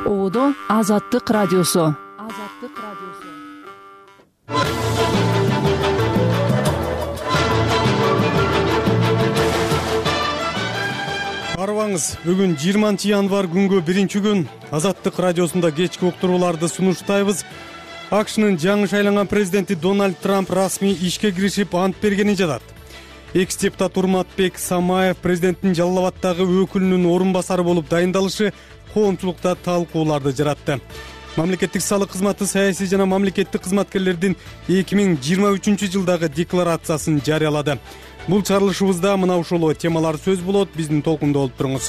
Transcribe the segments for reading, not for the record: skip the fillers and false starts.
Оодо Азаттык радиосу. Арыбаңыз, бүгүн 20 январ күнгө 1-күн Азаттык радиосунда кечки уктурууларды сунуштайбыз. АКШнын жаңы шайланган президенти Дональд Трамп расмий ишке киришип ант бергенин жатат. Экс-депутат Урматбек Самаев президенттин Жалал Абаддагы өкүлүнүн орун басары болуп дайындалышы коомчулукта талкууларды жаратты. Мамлекеттик салык кызматы саясий жана мамлекеттик кызматкерлердин 2023 жылдагы декларациясын жарыялады. Бул чыгарылышыбызда мына ушул темалар сөз болот. Биздин толкунда болуп туруңуз.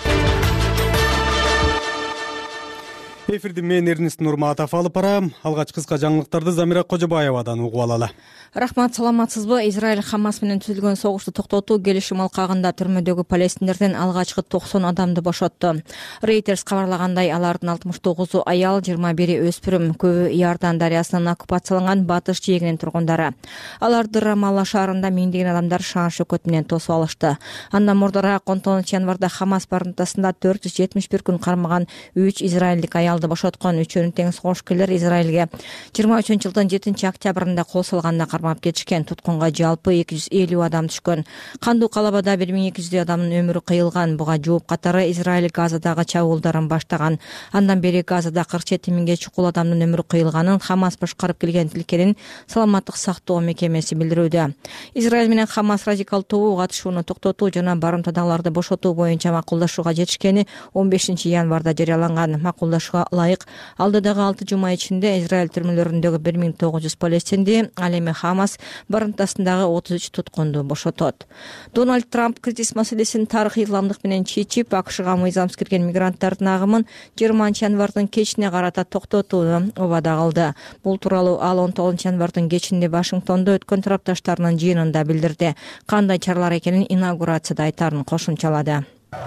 Эфирди мен Эрнест Нурматов алып барам. Алгач кыска жаңылыктарды Замира Кожобаевадан угуп алалы. Рахмат, саламатсызбы? Израиль Хамас менен түзүлгөн согушту токтотуу келишим алкагында түрмөдөгү палестиндерден алгачкы 90 адамды бошотту. Reuters кабарлагандай, алардын 69 аял, 21 өспүрүм, көбү Иордан дарыясынын оккупацияланган батыш жээгинин тургундары. Аларды Рамалла шаарында миңдеген адамдар шаан шөкөт менен тосуп алышты. Андан мурдараак 10 январда Хамас барымтасында 471 күн кармаган 3 израилдик аялды бошоткон. Үчөөнү тең согушкерлер Израилге 23-жылдын 7 октябрында кол салганда кармап кетишкен. Туткунга жалпы 250 адам түшкөн. Кандуу калабада 1200 адамдын өмүрү кыйылган. Буга жооп катары Израиль Газадагы чабуулдарын баштаган. Андан бери Газада 47 миңге чукул адамдын өмүрү кыйылганын Хамас башкарып келген тилкенин саламаттык сактоо мекемеси билдирүүдө. Израиль менен Хамас радикал тобу катышууну токтотуу жана барымтадагыларды бошотуу боюнча макулдашууга жетишкени 15 январда жарыяланган. Макулдашууга ылайык алдыдагы 6 жума ичинде Израиль түрмөлөрүндөгү 1900 палестинди, ал эми Хамас барымтасындагы 33 туткунду бошотот. Дональд Трамп кризис маселесин тарыхый ылымдык менен чечип, АКШга мыйзамсыз кирген мигранттардын агымын 20 январдын кечине карата токтотууну убада кылды. Бул тууралуу ал 19 январдын кечинде Вашингтондо өткөн тарапташтарынын жыйынында билдирди. Кандай чаралар экенин инаугурацияда айтарын кошумчалады.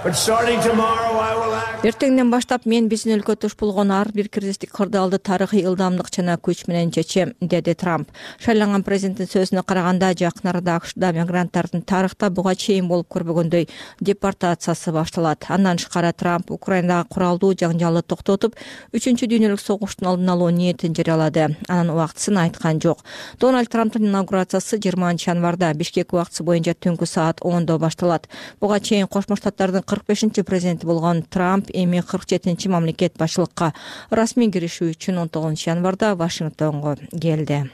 Эртеңден баштап мен биздин өлкө туш болгон ар бир кризистик кырдаалды тарыхый ылдамдык жана күч менен чечем, деди Трамп. Шайланган президенттин сөзүнө караганда, жакын арада АКШда мигранттардын тарыхта буга чейин болуп көрбөгөндөй депортациясы башталат. Андан тышкары Трамп Украинадагы куралдуу жаңжалды токтотуп, 3-дүйнөлүк согуштун алдын алуу ниетин жарыялады. Анын убактысын айткан жок. Дональд Трамптын инаугурациясы 20 январда Бишкек убактысы боюнча түнкү саат 10-до башталат. Буга чейин Кошмо Штаттардын 45 президенти болгон Трамп эми 47 мамлекет башчылыкка расмий киришүү үчүн 19 январда Вашингтонго келди.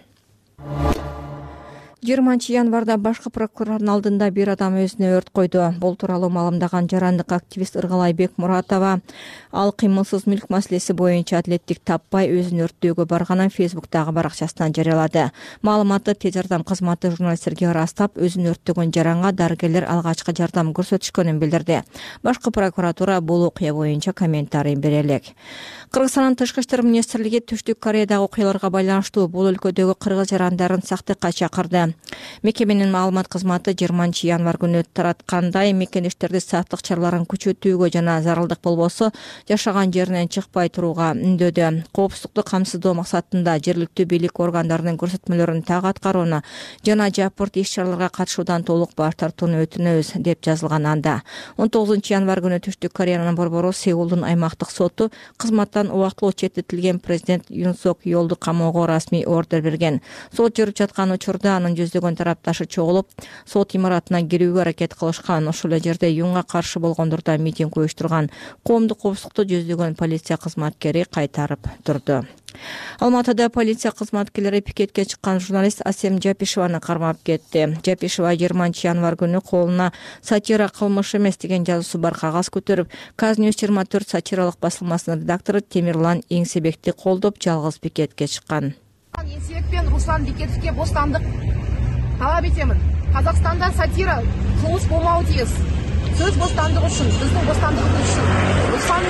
20 январда башкы прокурордун алдында бир адам өзүнө өрт койду. Бул тууралуу маалымдаган жарандык активист Ыргалайбек Муратова ал кыймылсыз мүлк маселеси боюнча адилеттик таппай өзүн өрттөөгө барганын Фейсбуктагы баракчасынан жарыялады. Маалыматты тез жардам кызматы журналисттерге ырастап, өзүн өрттөгөн жаранга дарыгерлер алгачкы жардам көрсөтүшкөнүн билдирди. Башкы прокуратура бул окуя боюнча комментарий бере элек. Кыргызстандын тышкы иштер министрлиги Түштүк Кореядагы окуяларга байланыштуу бул өлкөдөгү кыргыз жарандарын сактыкка чакырды. Мекеменин маалымат кызматы 20 январ күнү тараткандай, мекендештерди сактык чараларын күчөтүүгө жана зарылдык болбосо жашаган жеринен чыкпай турууга үндөдү. Коопсуздукту камсыздоо максатында жергиликтүү бийлик органдарынын көрсөтмөлөрүн так аткарууну жана жапырт иш-чараларга катышуудан толук баш тартууну өтүнөбүз, деп жазылган анда. 19 январ күнү Түштүк Кореянын борбору Сеулдун аймактык соту кызматтан убактылуу четтетилген президент Юн Сок Йолду камоого расмий ордер берген. Сот жүрүп жаткан учурда анын жүздөгөн тарапташы чогулуп, сот имаратына кирүүгө аракет кылышкан. Ошол жерде Юнга каршы болгондордо митинг уюштурган. Коомдук коопсуздукту жүздөгөн полиция кызматкери кайтарып турду. Алматыда полиция кызматкерлери пикетке чыккан журналист Асем Жапишеваны кармап кетти. Жапишева 20 январ күнү колуна сатира кылмыш эмес деген жазуусу бар кагаз көтөрүп, Казньюс 24 сатиралык басылмасынын редактору Темирлан Эңсебекти колдоп жалгыз пикетке чыккан. Эңсебек пен Руслан Бекетовке бостандык талап этемин. Казакстанда сатира кылмыш болмауы тиеш. Сөз бостандыгы үчүн, биздин бостандыгыбыз үчүн Руслан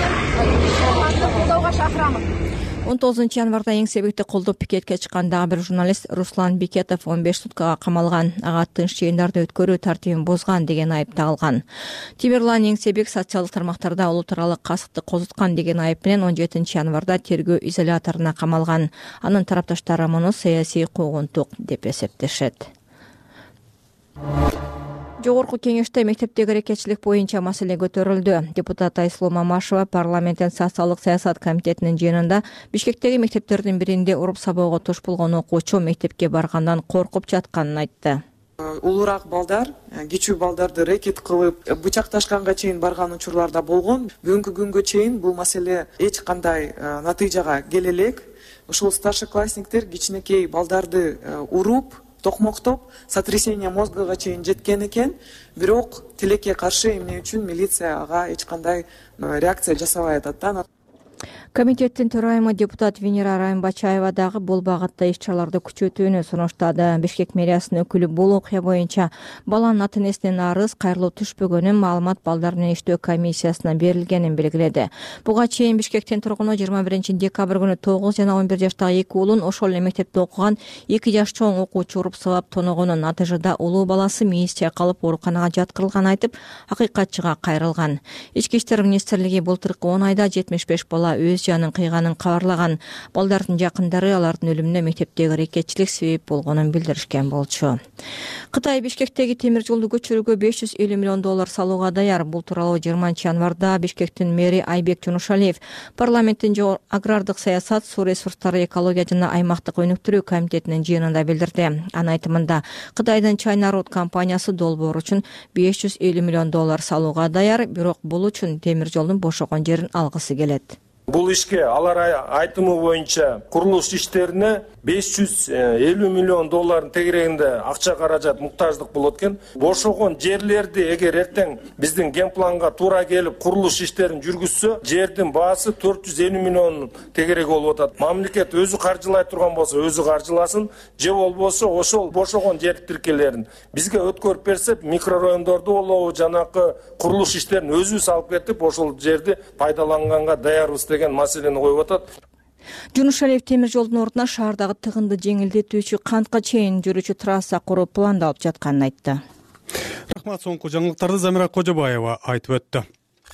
менен колдоого чакырамын. 19 январда Эңсебекти колдоп пикетке чыккан дагы бир журналист Руслан Бекетов 15 суткага камалган. Ага тынч жыйындарды өткөрүү тартибин бозган деген айып тагылган. Темирлан Эңсебек социалдык тармактарда улут аралык касыкты козуткан деген айып менен 17 январда тергөө изоляторуна камалган. Анын тарапташтары муну саясий куугунтук деп эсептешет. Жогорку кеңеште мектептеги аракетчилик боюнча маселе көтөрүлдү. Депутат Айсулуу Мамашева парламенттин социалдык саясат комитетинин жыйынында Бишкектеги мектептердин биринде уруп сабоого туш болгон окуучу мектепке баргандан коркуп жатканын айтты. Улураак балдар, кичүү балдарды рекет кылып, бычакташканга чейин барган учурлар да болгон. Бүгүнкү күнгө чейин бул маселе эч кандай натыйжага келе элек. Ушул старшеклассниктер кичинекей балдарды уруп, токмоктоп, сотрясение мозгага чейин жеткен экен. Бирок тилекке каршы эмне үчүн милиция ага эч кандай реакция жасабай атат. Комитеттин төрайымы депутат Венера Райымбачаева дагы бул багытта иш-чараларды күчөтүүнү сунуштады. Бишкек мэриясынын өкүлү бул окуя боюнча баланын ата-энесинен арыз кайрылуу түшпөгөнүн маалымат балдар менен иштөө комиссиясына берилгенин белгиледи. Буга чейин Бишкектин тургуну 21 декабрь күнү 9 жана 11 жаштагы эки уулун ошол эле мектепте окуган 2 жаш чоң окуучу уруп сабап тоногонун натыйжада улуу баласы мээси чайкалып ооруканага жаткырылганын айтып, акыйкатчыга кайрылган. Ички иштер министрлиги былтыркы 10 айда 75 бала өз жанын кыйганын кабарлаган. Балдардын жакындары алардын өлүмүнө мектептеги аракетчилик себеп болгонун билдиришкен болчу. Кытай Бишкектеги темир жолду көчүрүүгө $550 миллион салууга даяр. Бул тууралуу 20 январда Бишкектин мэри Айбек Жунушалиев парламенттин агрардык саясат, суу ресурстары, экология жана аймактык өнүктүрүү комитетинин жыйынында билдирди. Анын айтымында Кытайдын China Road компаниясы долбоор үчүн $550 миллион салууга даяр, бирок бул үчүн темир жолдун бошогон жерин алгысы келет. Бул ишке алар айтымы боюнча курулуш иштерине $550 миллион тегерегинде акча каражат муктаждык болот экен. Бошогон жерлерди эгер эртең биздин генпланга туура келип курулуш иштерин жүргүзсө, жердин баасы $450 миллион тегерек болуп атат. Мамлекет өзү каржылай турган болсо, өзү каржыласын, же болбосо ошол бошогон жер тиркелерин бизге өткөрүп берсе, микрорайондорду болобу, жанакы курулуш иштерин өзүбүз алып кетип, ошол жерди пайдаланганга даярбыз деген маселени коюп атат. Жунушалиев темир жолдун ордуна шаардагы тыгынды жеңилдетүүчү кантка чейин жүрүүчү трасса куруу пландалып жатканын айтты. Рахмат, соңку жаңылыктарды Замира Кожобаева айтып өттү.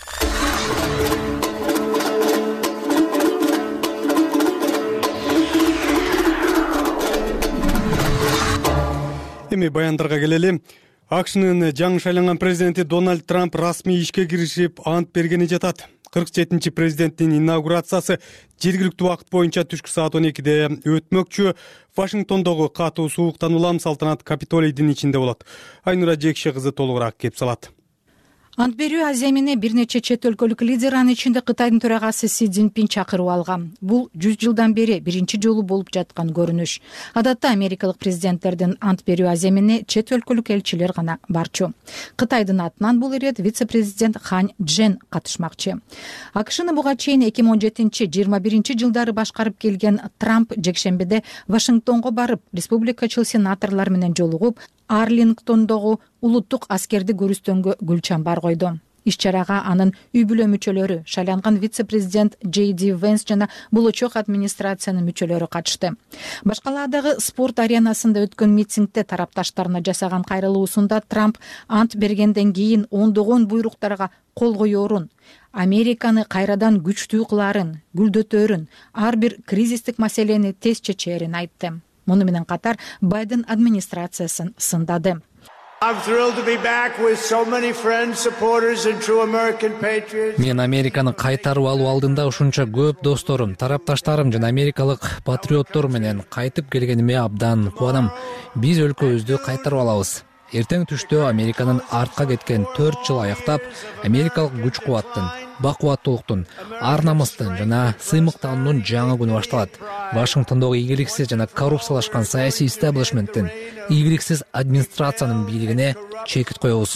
Эми баяндарга келели. АКШнын жаңы шайланган президенти Дональд Трамп расмий ишке киришип ант бергени жатат. 47-чи президенттин инаугурациясы жергиликтүү убакыт боюнча түшкү саат 12-де өтмөкчү. Вашингтондогу катуу сууктан улам салтанат Капитолийдин ичинде болот. Айнура Жекше кызы толугураак кеп салат. Ант берүү аземине бир нече чет өлкөлүк лидер, анын ичинде Кытайдын төрагасы Си Цзиньпин чакырып алган. Бул 100 жылдан бери биринчи жолу болуп жаткан көрүнүш. Адатта америкалык президенттердин ант берүү аземине чет өлкөлүк элчилер гана барчу. Кытайдын атынан бул ирет вице-президент Хань Чжэн катышмакчы. АКШны буга чейин 2017-21 жылдары башкарып келген Трамп жекшембиде Вашингтонго барып, республикачыл сенаторлор менен жолугуп, Арлингтондогу улуттук аскерди көрүстөнгө гүл чамбар койду. Иш-чарага анын үй бүлө мүчөлөрү, шайланган вице-президент J.D. Венс жана болочок администрациянын мүчөлөрү катышты. Башкалаадагы спорт аренасында өткөн митингде тарапташтарына жасаган кайрылуусунда Трамп ант бергенден кийин ондогон буйруктарга кол коёрун, Американы кайрадан күчтүү кылаарын, гүлдөтөрүн, ар бир кризистик маселени тез чечээрин айтты. Муну менен катар Байден администрациясын сындады. Мен Американы кайтарып алуу алдында ушунча көп досторум, тарапташтарым жана америкалык патриоттор менен кайтып келгениме абдан кубанам. Биз өлкөбүздү кайтарып алабыз. Эртең түштө Американын артка кеткен 4 жыл аяктап, америкалык күч-кубаттын, бакубаттуулуктун, ар намыстын жана сыймыктануунун жаңы күнү башталат. Вашингтондогу ийгиликсиз жана коррупциялашкан саясий истеблишменттин, ийгиликсиз администрациянын бийлигине чекит коебуз.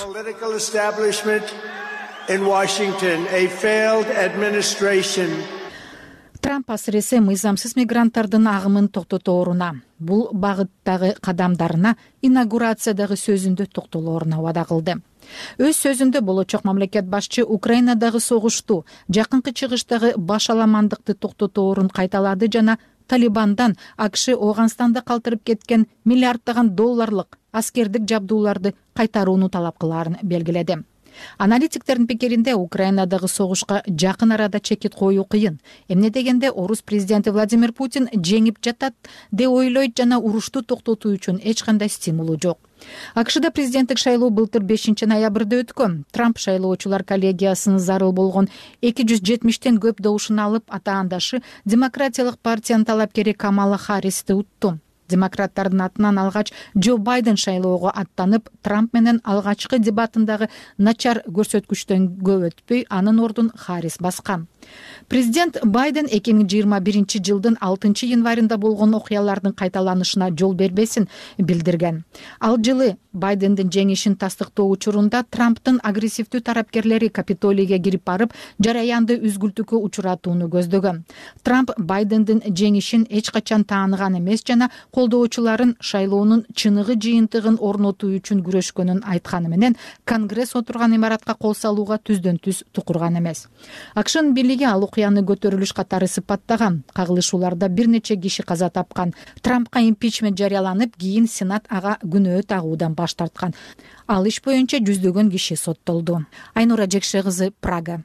Трамп асыресе мыйзамсыз мигранттардын агымын токтотооруна, бул багыттагы кадамдарына инаугурациядагы сөзүндө токтолооруна убада кылды. Өз сөзүндө болочок мамлекет башчы Украинадагы согушту, жакынкы чыгыштагы баш аламандыкты токтотоорун кайталады жана Талибандан АКШ Ооганстанда калтырып кеткен миллиарддаган долларлык аскердик жабдууларды кайтарууну талап кылаарын белгиледи. Аналитиктердин пикиринде Украинадагы согушка жакын арада чекит коюу кыйын. Эмне дегенде орус президенти Владимир Путин жеңип жатат деп ойлойт жана урушту токтотуу үчүн эч кандай стимулу жок. АКШда президенттик шайлоо былтыр 5 ноябрда өткөн. Трамп шайлоочулар коллегиясынын зарыл болгон 270тен көп добушун алып, атаандашы Демократиялык партиянын талапкери Камала Харристи утту. Демократтардын атынан алгач Джо Байден шайлоого аттанып, Трамп менен алгачкы дебатындагы начар көрсөткүчтөн көп өтпөй анын ордун Харрис баскан. Президент Байден 2021 жылдын 6 январында болгон окуялардын кайталанышына жол бербесин билдирген. Ал жылы Байдендин жеңишин тастыктоо учурунда Трамптын агрессивдүү тарапкерлери Капитолийге кирип барып, жараянды үзгүлтүүгө учуратууну көздөгөн. Трамп Байдендин жеңишин эч качан тааныган эмес жана колдоочуларын шайлоонун чыныгы жыйынтыгын орнотуу үчүн күрөшкөнүн айтканы менен Конгресс отурган имаратка кол салууга түздөн түз тукурган эмес. АКШнын бийлиги ал окуяны көтөрүлүш катары сыпаттаган. Кагылышууларда бир нече киши каза тапкан. Трампка импичмент жарыяланып, кийин Сенат ага күнөө тагуудан баш тарткан. Ал иш боюнча жүздөгөн киши соттолду. Айнура Жекше кызы, Прага.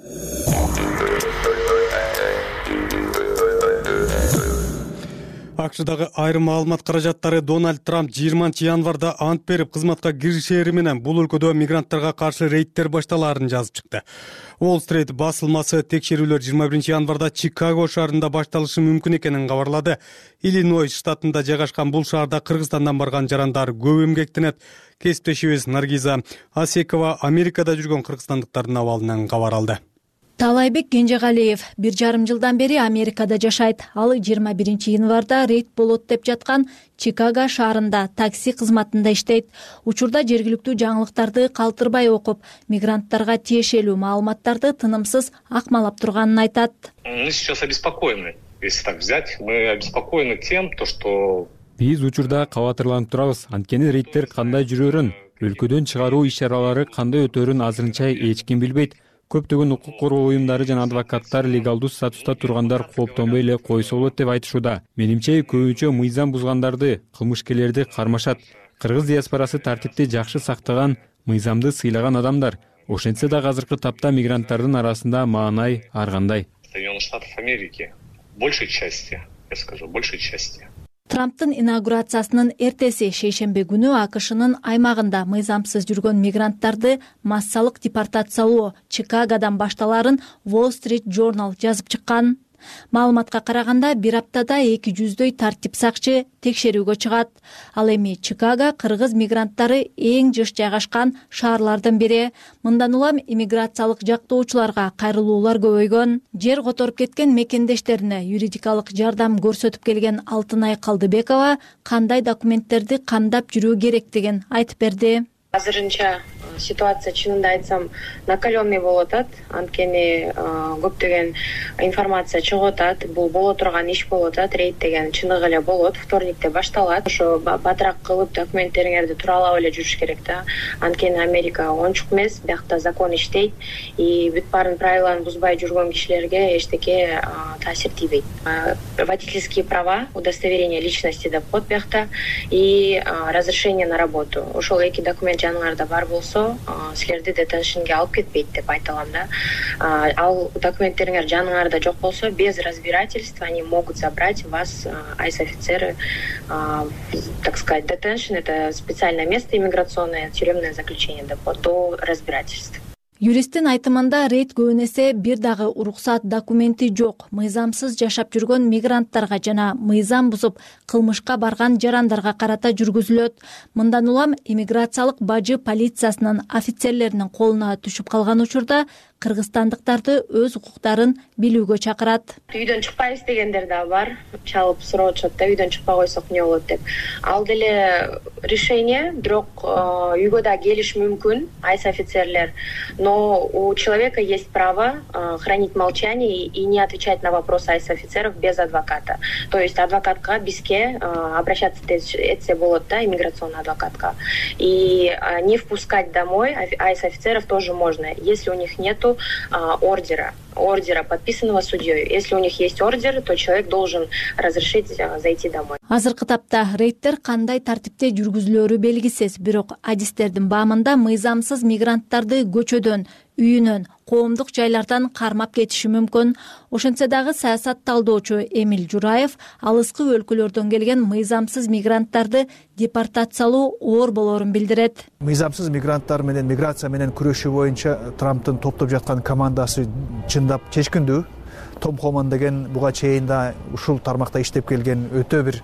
АКШдагы айрым маалымат каражаттары Дональд Трамп 20 январда ант берип кызматка киришери менен бул өлкөдө мигранттарга каршы рейдтер башталаарын жазып чыкты. Уолл-стрит басылмасы текшерүүлөр 21 январда Чикаго шаарында башталышы мүмкүн экенин кабарлады. Иллинойс штатында жайгашкан бул шаарда Кыргызстандан барган жарандар көп эмгектенет. Кесиптешибиз Наргиза Асекова Америкада жүргөн кыргызстандыктардын абалынан кабар алды. Талайбек Кенжегалиев 1,5 жылдан бери Америкада жашайт. Ал 21 январда рейд болот деп жаткан Чикаго шаарында такси кызматында иштейт. Учурда жергиликтүү жаңылыктарды калтырбай окуп, мигранттарга тиешелүү маалыматтарды тынымсыз акмалап турганын айтат. Мы сейчас обеспокоены, если так взять. Мы обеспокоены тем, что биз учурда кабатырланып турабыз. Анткени рейдтер кандай жүрөрүн, өлкөдөн чыгаруу иш-чаралары кандай өтөрүн азырынча эч ким билбейт. Көптөгөн укук коргоо уюмдары жана адвокаттар легалдуу статуста тургандар кооптонбой эле койсо болот деп айтышууда. Менимче көбүнчө мыйзам бузгандарды, кылмышкерлерди кармашат. Кыргыз диаспорасы тартипти жакшы сактаган, мыйзамды сыйлаган адамдар. Ошентсе да азыркы тапта мигранттардын арасында маанай ар кандай. Соединенных Штатов Америки большей части, я скажу, большей части. Трамптын инаугурациясынын эртеси шейшемби күнү АКШнын аймагында мыйзамсыз жүргөн мигранттарды массалык депортациялоо Чикагодан башталарын Wall Street Journal жазып чыккан. Маалыматка караганда бир аптада 200дөй тартип сакчы текшерүүгө чыгат. Ал эми Чикаго кыргыз мигранттары эң жыш жайгашкан шаарлардын бири. Мындан улам иммиграциялык жактоочуларга кайрылуулар көбөйгөн. Жер которуп кеткен мекендештерине юридикалык жардам көрсөтүп келген Алтынай Калдыбекова кандай документтерди камдап жүрүү керектигин айтып берди. Азырынча ситуация чынында айтсам накаленный болуп атат. Анткени көптөгөн информация чыгып атат. Бул боло турган иш болуп атат. Рейд деген чыныгы эле болот. Вторникте башталат. Ошо батыраак кылып документтериңерди туралап эле жүрүш керек да. Анткени Америка оңчук эмес, биякта закон иштейт. И бүт баарын правиланы бузбай жүргөн кишилерге эчтеке таасир тийбейт. Водительские права, удостоверение личности деп коет биякта и разрешение на работу. Ошол эки документ жаныңарда бар болсо, силерди детеншнге алып кетпейт деп айта алам да. Ал документтериңер жаныңарда жок болсо, без разбирательства они могут забрать вас, айс-офицеры, так сказать, детеншн — это специальное место иммиграционное, тюремное заключение до разбирательств. Юристтин айтымында рейд көбүнесе бир дагы уруксат документи жок, мыйзамсыз жашап жүргөн мигранттарга жана мыйзам бузуп кылмышка барган жарандарга карата жүргүзүлөт. Мындан улам иммиграциялык бажы полициясынын офицерлеринин колуна түшүп калган учурда кыргызстандыктарды өз укуктарын билүүгө чакырат. Үйдөн чыкпайбыз дегендер да бар. Чалып сурашат да, үйдөн чыкпай койсок эмне болот деп. Ал деле решение, бирок үйгө да келиш мүмкүн, айс-офицерлер. Но у человека есть право хранить молчание и не отвечать на вопросы айс-офицеров без адвоката. То есть адвокатка бизге обращаться этсе болот да, иммиграционный адвокатка. И не впускать домой айс-офицеров тоже можно. Если у них нету нету ордера, подписанного судьей. Если у них есть ордер, то человек должен разрешить зайти домой. Азыркы тапта рейдтер кандай тартипте жүргүзүлөрү белгисиз, бирок адистердин баамында мыйзамсыз мигранттарды көчөдөн, үйүнөн, коомдук жайлардан кармап кетиши мүмкүн. Ошентсе дагы саясат талдоочу Эмиль Жураев алыскы өлкөлөрдөн келген мыйзамсыз мигранттарды депортациялоо оор болоорун билдирет. Мыйзамсыз мигранттар менен миграция менен күрөшүү боюнча Трамптын топтоп жаткан командасы чындап чечкиндүү. Том Холланд деген буга чейин да ушул тармакта иштеп келген өтө бир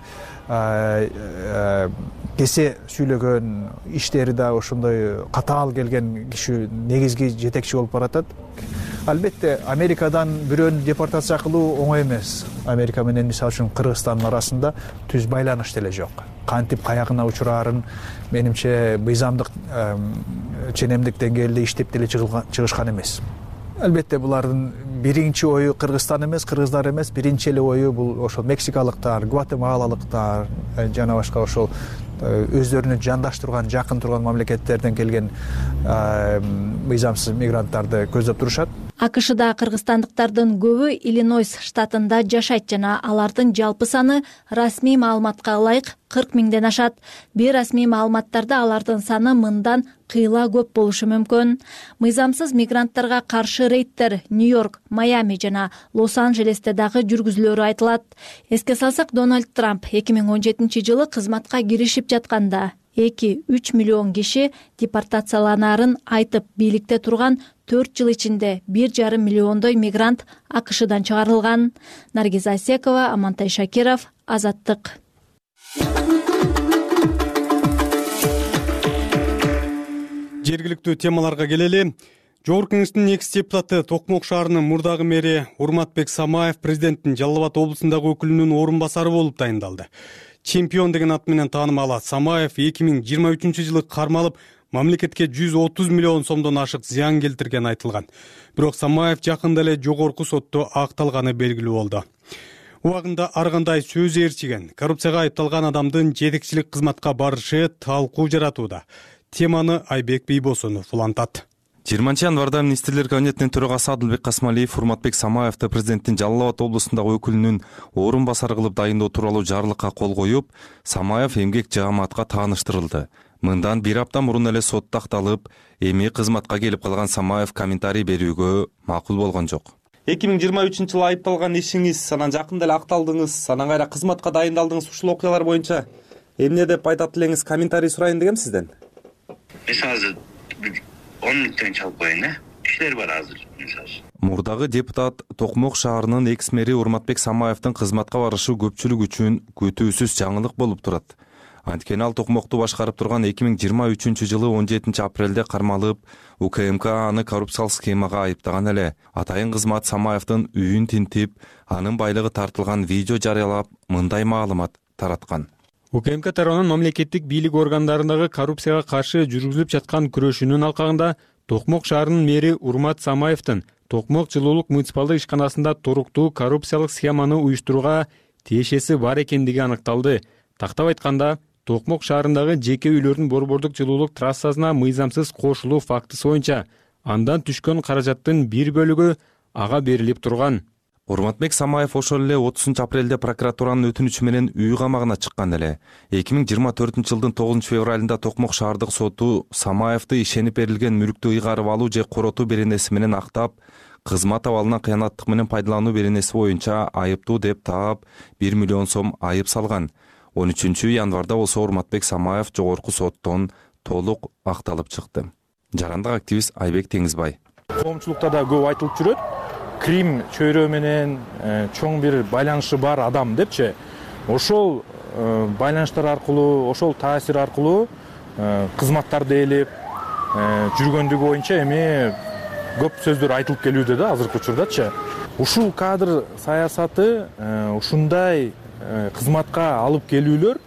кесе сүйлөгөн, иштери да ошондой катаал келген киши негизги жетекчи болуп баратат. Албетте Америкадан бирөөнү депортация кылуу оңой эмес. Америка менен мисалы үчүн Кыргызстандын арасында түз байланыш деле жок. Кантип каягына учурарын менимче мыйзамдык ченемдик деңгээлде иштеп деле чыгышкан эмес. Албетте булардын биринчи ою Кыргызстан эмес, кыргыздар эмес, биринчи эле ою бул ошол мексикалыктар, гватемалалыктар жана башка ошол өздөрүнө жандаш турган, жакын турган мамлекеттерден келген мыйзамсыз мигранттарды көздөп турушат. АКШда кыргызстандыктардын көбү Иллинойс штатында жашайт жана алардын жалпы саны расмий маалыматка ылайык 40 миңден ашат. Бейрасмий маалыматтарда алардын саны мындан кыйла көп болушу мүмкүн. Мыйзамсыз мигранттарга каршы рейдтер Нью-Йорк, Майами жана Лос-Анджелесте дагы жүргүзүлөрү айтылат. Эске салсак, Дональд Трамп 2017 жылы кызматка киришип жатканда 2-3 миллион киши депортацияланаарын айтып, бийликте турган 4 жыл ичинде 1,5 миллиондой мигрант АКШдан чыгарылган. Наргиз Асекова, Амантай Шакиров, Азаттык. Жергиликтүү темаларга келели. Жогорку Кеңештин экс депутаты Токмок шаарынын мурдагы мэри Урматбек Самаев президенттин Жалал Абад облусундагы өкүлүнүн орун басары болуп дайындалды. Чемпион деген ат менен таанымал Самаев 2023 жылы кармалып, мамлекетке 130 миллион сомдон ашык зыян келтирген айтылган. Бирок Самаев жакында эле жогорку сотто акталганы белгилүү болду. Убагында ар кандай сөз ээрчиген, коррупцияга айыпталган адамдын жетекчилик кызматка барышы талкуу жаратууда. Теманы Айбек Бийбосунов улантат. 20 январда министрлер кабинетинин төрагасы Адылбек Касмалиев Урматбек Самаевди президенттин Жалал Абад облусундагы өкүлүнүн орун басары кылып дайындоо тууралуу жарлыкка кол коюп, Самаев эмгек жааматка тааныштырылды. Мындан бир апта мурун эле сотто акталып, эми кызматка келип калган Самаев комментарий берүүгө макул болгон жок. 2023 жылы айыпталган ишиңиз, анан жакында эле акталдыңыз, анан кайра кызматка дайындалдыңыз, ушул окуялар боюнча эмне деп айтат элеңиз, комментарий сурайын дегем сизден. Мен азыр 10 мүнөттөн чалып коеюн, иштер бар азыр. Мурдагы депутат Токмок шаарынын экс мэри Урматбек Самаевдин кызматка барышы көпчүлүк үчүн күтүүсүз жаңылык болуп турат. Анткени ал Токмокту башкарып турган 2023 жылы 17 апрелде кармалып, УКМК аны коррупциялык схемага айыптаган эле. Атайын кызмат Самаевдин үйүн тинтип, анын байлыгы тартылган видео жарыялап, мындай маалымат тараткан. УКМК тарабынан мамлекеттик бийлик органдарындагы коррупцияга каршы жүргүзүлүп жаткан күрөшүүнүн алкагында Токмок шаарынын мэри Урмат Самаевдин Токмок жылуулук муниципалдык ишканасында туруктуу коррупциялык схеманы уюштурууга тиешеси бар экендиги аныкталды. Тактап айтканда, Токмок шаарындагы жеке үйлөрдүн борбордук жылуулук трассасына мыйзамсыз кошулуу фактысы боюнча андан түшкөн каражаттын бир бөлүгү ага берилип турган. Урматбек Самаев ошол эле 30 апрелде прокуратуранын өтүнүчү менен үй камагына чыккан эле. 2024 жылдын 9 февралында Токмок шаардык соту Самаевди ишенип берилген мүлктү ыйгарып алуу же коротуу беренеси менен актап, кызмат абалынан кыянаттык менен пайдалануу беренеси боюнча айыптуу деп таап 1 миллион сом айып салган. 13 январда болсо Урматбек Самаев жогорку соттон толук акталып чыкты. Жарандык активист Айбек Теңизбай. Коомчулукта да көп айтылып жүрөт. Крим чөйрө менен чоң бир байланышы бар адам депчи. Ошол байланыштар аркылуу, ошол таасир аркылуу кызматтарды ээлеп жүргөндүгү боюнча эми көп сөздөр айтылып келүүдө да азыркы учурдачы. Ушул кадр саясаты ушундай кызматка алып келүүлөр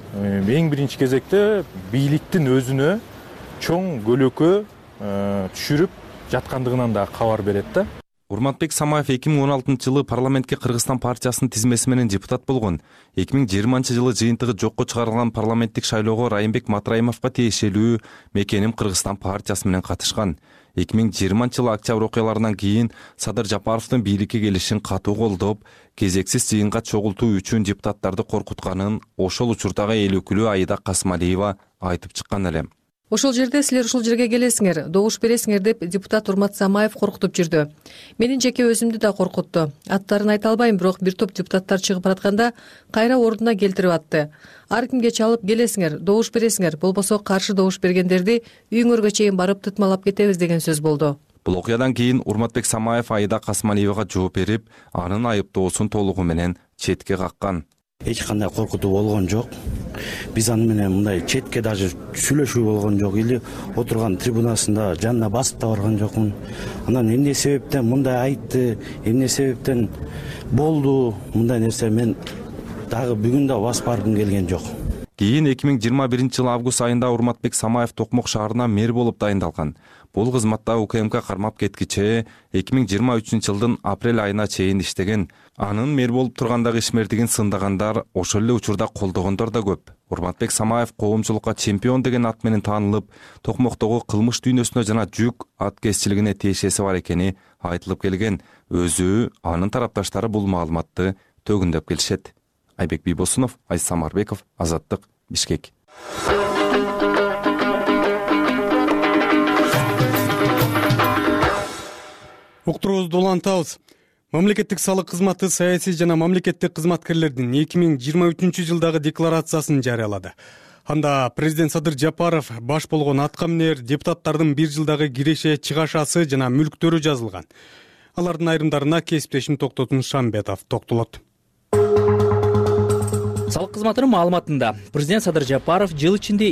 эң биринчи кезекте бийликтин өзүнө чоң көлөкө түшүрүп жаткандыгынан да кабар берет да. Урматбек Самаев 2016 жылы парламентке Кыргызстан партиясынын тизмеси менен депутат болгон. 2020 жылы жыйынтыгы жокко чыгарылган парламенттик шайлоого Райымбек Матраимовго тиешелүү Мекеним Кыргызстан партиясы менен катышкан. 2020 октябрь окуяларынан кийин Садыр Жапаровдун бийликке келишин катуу колдоп, кезексиз жыйынга чогултуу үчүн депутаттарды коркутканын ошол учурдагы эл өкүлү Аида Касмалиева айтып чыккан эле. Ошол жерде силер ушул жерге келесиңер, добуш бересиңер деп депутат Урмат Самаев коркутуп жүрдү. Менин жеке өзүмдү да коркутту. Аттарын айта албайм, бирок бир топ депутаттар чыгып баратканда кайра ордуна келтирип атты. Ар кимге чалып келесиңер, добуш бересиңер, болбосо каршы добуш бергендерди үйүңөргө чейин барып тытмалап кетебиз деген сөз болду. Бул окуядан кийин Урматбек Самаев Аида Касмалиевага жооп берип, анын айыптоосун толугу менен четке каккан. Эч кандай коркутуу болгон жок. Биз аны менен мындай четке даже сүйлөшүү болгон жок. Или отурган трибунасында жанына басып да барган жокмун. Анан эмне себептен мындай айтты, эмне себептен болду мындай нерсе мен дагы бүгүн да басып баргым келген жок. Кийин 2021 август айында Урматбек Самаев Токмок шаарына мэр болуп дайындалган. Бул кызматта УКМК кармап кеткиче 2023 жылдын апрель айына чейин иштеген. Анын мэр болуп тургандагы ишмердигин сындагандар, ошол эле учурда колдогондор да көп. Урматбек Самаев коомчулукка чемпион деген ат менен таанылып, Токмоктогу кылмыш дүйнөсүнө жана жүк аткезчилигине тиешеси бар экени айтылып келген. Өзү, анын тарапташтары бул маалыматты төгүндөп келишет. Айбек Бийбосунов, Айса Марбеков, Азаттык, Бишкек. Уктуруубузду улантабыз. Мамлекеттик салык кызматы саясий жана мамлекеттик кызматкерлердин 2023 жылдагы декларациясын жарыялады. Анда президент Садыр Жапаров баш болгон аткаминер, депутаттардын бир жылдагы киреше, чыгашасы жана мүлктөрү жазылган. Алардын айрымдарына кесиптешим Токтотун Шамбетов токтолот. Салык кызматынын маалыматында президент Садыр Жапаров жыл ичинде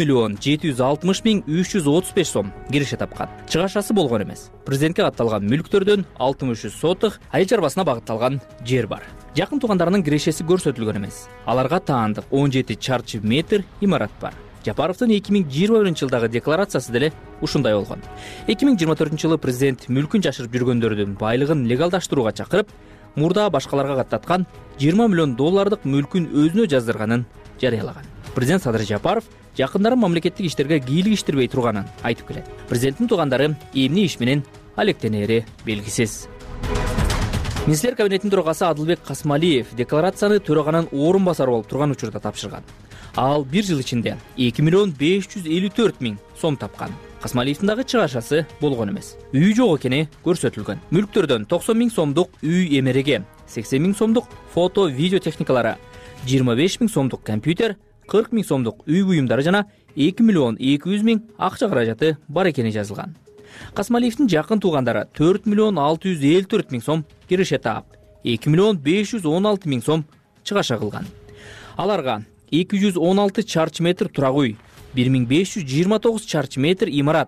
2,760,335 сом киреше тапкан. Чыгашасы болгон эмес. Президентке катталган мүлктөрдөн 63 сотых айыл чарбасына багытталган жер бар. Жакын туугандарынын кирешеси көрсөтүлгөн эмес. Аларга таандык 17 чарчы метр имарат бар. Жапаровдун 2021 жылдагы декларациясы деле ушундай болгон. 2024 жылы президент мүлкүн жашырып жүргөндөрдүн байлыгын легалдаштырууга чакырып, мурда башкаларга каттаткан $20 миллион мүлкүн өзүнө жаздырганын жарыялаган. Президент Садыр Жапаров жакындарын мамлекеттик иштерге кийлигиштирбей турганын айтып келет. Президенттин туугандары эмне иш менен алектенери белгисиз. Министрлер кабинетинин төрагасы Адылбек Касмалиев декларацияны төраганын орун басары болуп турган учурда тапшырган. Ал бир жыл ичинде 2,554,000 сом тапкан. Касмалиевдин дагы чыгашасы болгон эмес. Үй жок экени көрсөтүлгөн. Мүлктөрдөн 90,000 сомдук үй эмереге, 80,000 сомдук фото, видео техникалары, 25,000 сомдук компьютер, 40,000 сомдук үй буюмдары жана 2,200,000 акча каражаты бар экени жазылган. Касмалиевдин жакын туугандары 4,654,000 сом киреше таап, 2,516,000 сом чыгаша кылган. Аларга 216 чарчы метр турак үй, 1529 чарчы метр имарат,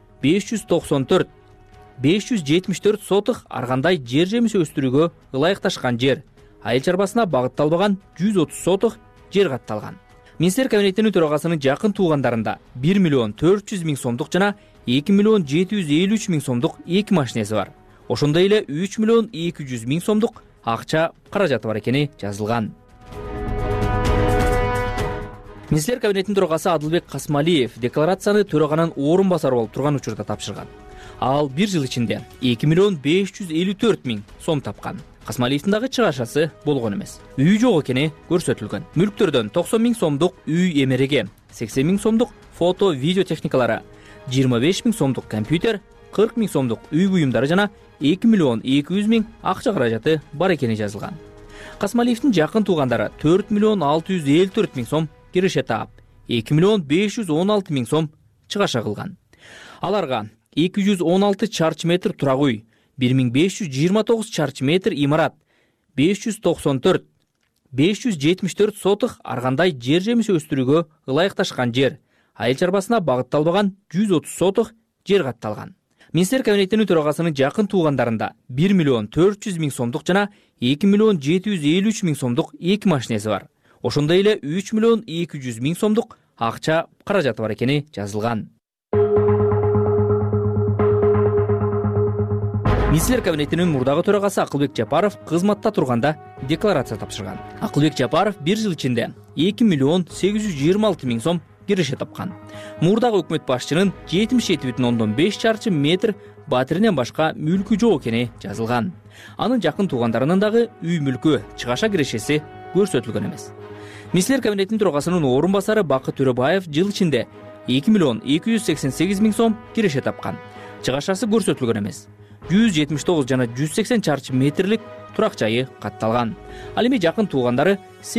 574 сотых аргандай жер жемиш өстүрүүгө ылайыкташкан жер, айыл чарбасына багытталбаган 130 сотых жер катталган. Министрлер кабинетинин төрагасынын жакын туугандарында 1,400,000 сомдук жана 2,753,000 сомдук эки машинеси бар. Ошондой эле 3,200,000 сомдук акча каражаты бар экени жазылган. Министрлер кабинетинин төрагасы Адылбек Касмалиев декларацияны төраганын орун басары болуп турган учурда тапшырган. Ал бир жыл ичинде 2,554,000 сом тапкан. Касмалиевдин дагы чыгашасы болгон эмес. Үй жок экени көрсөтүлгөн. Мүлктөрдөн 90,000 сомдук үй эмереге, 80,000 сомдук фото, видео техникалары, 25,000 сомдук компьютер, 40,000 сомдук үй буюмдары жана 2,200,000 акча каражаты бар экени жазылган. Касмалиевдин жакын туугандары 4,654,000 сом киреше таап, 2,516,000 сом чыгаша кылган. Аларга 216 чарчы метр турак үй, 1529 чарчы метр имарат, 574 сотых аргандай жер жемиш өстүрүүгө ылайыкташкан жер, айыл чарбасына багытталбаган 130 сотых жер катталган. Министрлер кабинетинин төрагасынын жакын туугандарында 1,400,000 сомдук жана 2,753,000 сомдук эки машинеси бар. Ошондой эле 3,200,000 сомдук акча каражаты бар экени жазылган. Министрлер кабинетинин мурдагы төрагасы Акылбек Жапаров кызматта турганда декларация тапшырган. Акылбек Жапаров бир жыл ичинде 2,826,000 сом киреше тапкан. Мурдагы өкмөт башчынын 77,5 чарчы метр батиринен башка мүлкү жок экени жазылган. Анын жакын туугандарынын дагы үй мүлкү чыгаша кирешеси көрсөтүлгөн эмес. Министрлер кабинетинин төрагасынын орун басары Бакыт Төрөбаев жыл ичинде 2,288,000 сом киреше тапкан. Чыгашасы көрсөтүлгөн эмес. 179 жана 180 чарчы метрлик турак жайы катталган. Ал эми жакын туугандары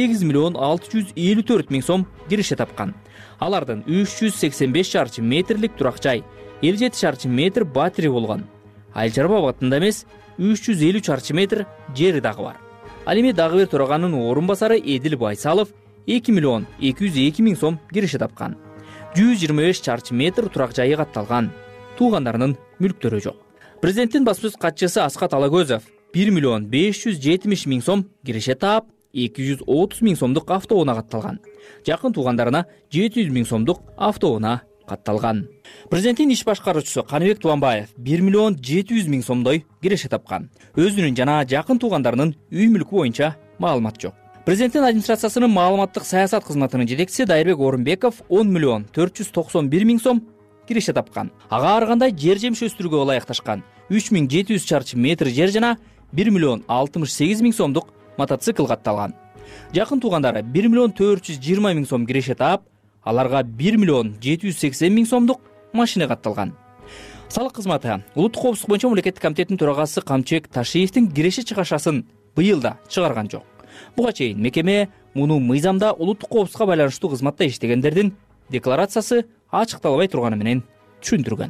8,654,000 сом киреше тапкан. Алардын 385 чарчы метрлик турак жай, 57 чарчы метр батири болгон. Айыл чарба абагында эмес, 350 чарчы метр жери дагы бар. Ал эми дагы бир төраганын орун басары Эдил Байсалов 2,202,000 сом киреше тапкан. 125 чарчы метр турак жайы катталган. Туугандарынын мүлктөрү жок. Президенттин баспасөз катчысы Аскат Алагөзов 1,570,000 сом киреше таап, 230,000 сомдук автоунаа катталган. Жакын туугандарына 700,000 сомдук автоунаа катталган. Президенттин иш башкаруучусу Каныбек Тубанбаев 1,700,000 сомдой киреше тапкан. Өзүнүн жана жакын туугандарынын үй мүлкү боюнча маалымат жок. Президенттин администрациясынын маалыматтык саясат кызматынын жетекчиси Дайырбек Орунбеков 10,491,000 сом киреше тапкан. Ага ар кандай жер жемиш өстүрүүгө ылайыкташкан 3,700 чарчы метр жер жана 1,68,000 сомдук мотоцикл катталган. Жакын туугандары 1,420,000 сом киреше таап, аларга 1,780,000 сомдук машина катталган. Салык кызматы улуттук коопсуздук боюнча мамлекеттик комитеттин төрагасы Камчыбек Ташиевдин киреше чыгашасын быйыл да чыгарган жок. Буга чейин мекеме муну мыйзамда улуттук коопсуздукка байланыштуу кызматта иштегендердин декларациясы ачыкталбай турганы менен түшүндүргөн.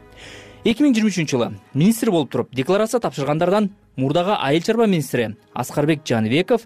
2023 жылы министр болуп туруп декларация тапшыргандардан мурдагы айыл чарба министри Аскарбек Жаныбеков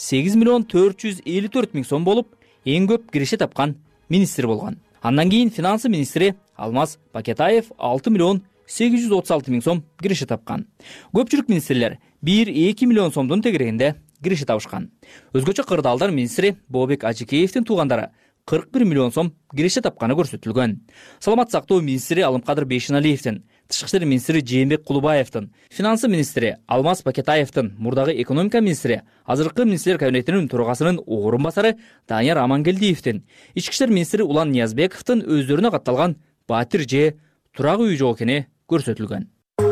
8,454,000 сом болуп, эң көп киреше тапкан министр болгон. Андан кийин финансы министри Алмаз Пакетаев 6,836,000 сом киреше тапкан. Көпчүлүк министрлер 1-2 миллион сомдун тегерегинде киреше табышкан. Өзгөчө кырдаалдар министри Бообек Ажикеевдин туугандары 41 миллион сом киреше тапканы көрсөтүлгөн. Саламат сактоо министри Алымкадыр Бейшеналиевдин, Тышкы иштер министри Жээнбек Кулубаевдин, финансы министри Алмаз Пакетаевдин, мурдагы экономика министри, азыркы министрлер кабинетинин төрагасынын орун басары Данияр Амангелдиевдин, ички иштер министри Улан Ниязбековдин өздөрүнө катталган батир же турак үй жок экени көрсөтүлгөн.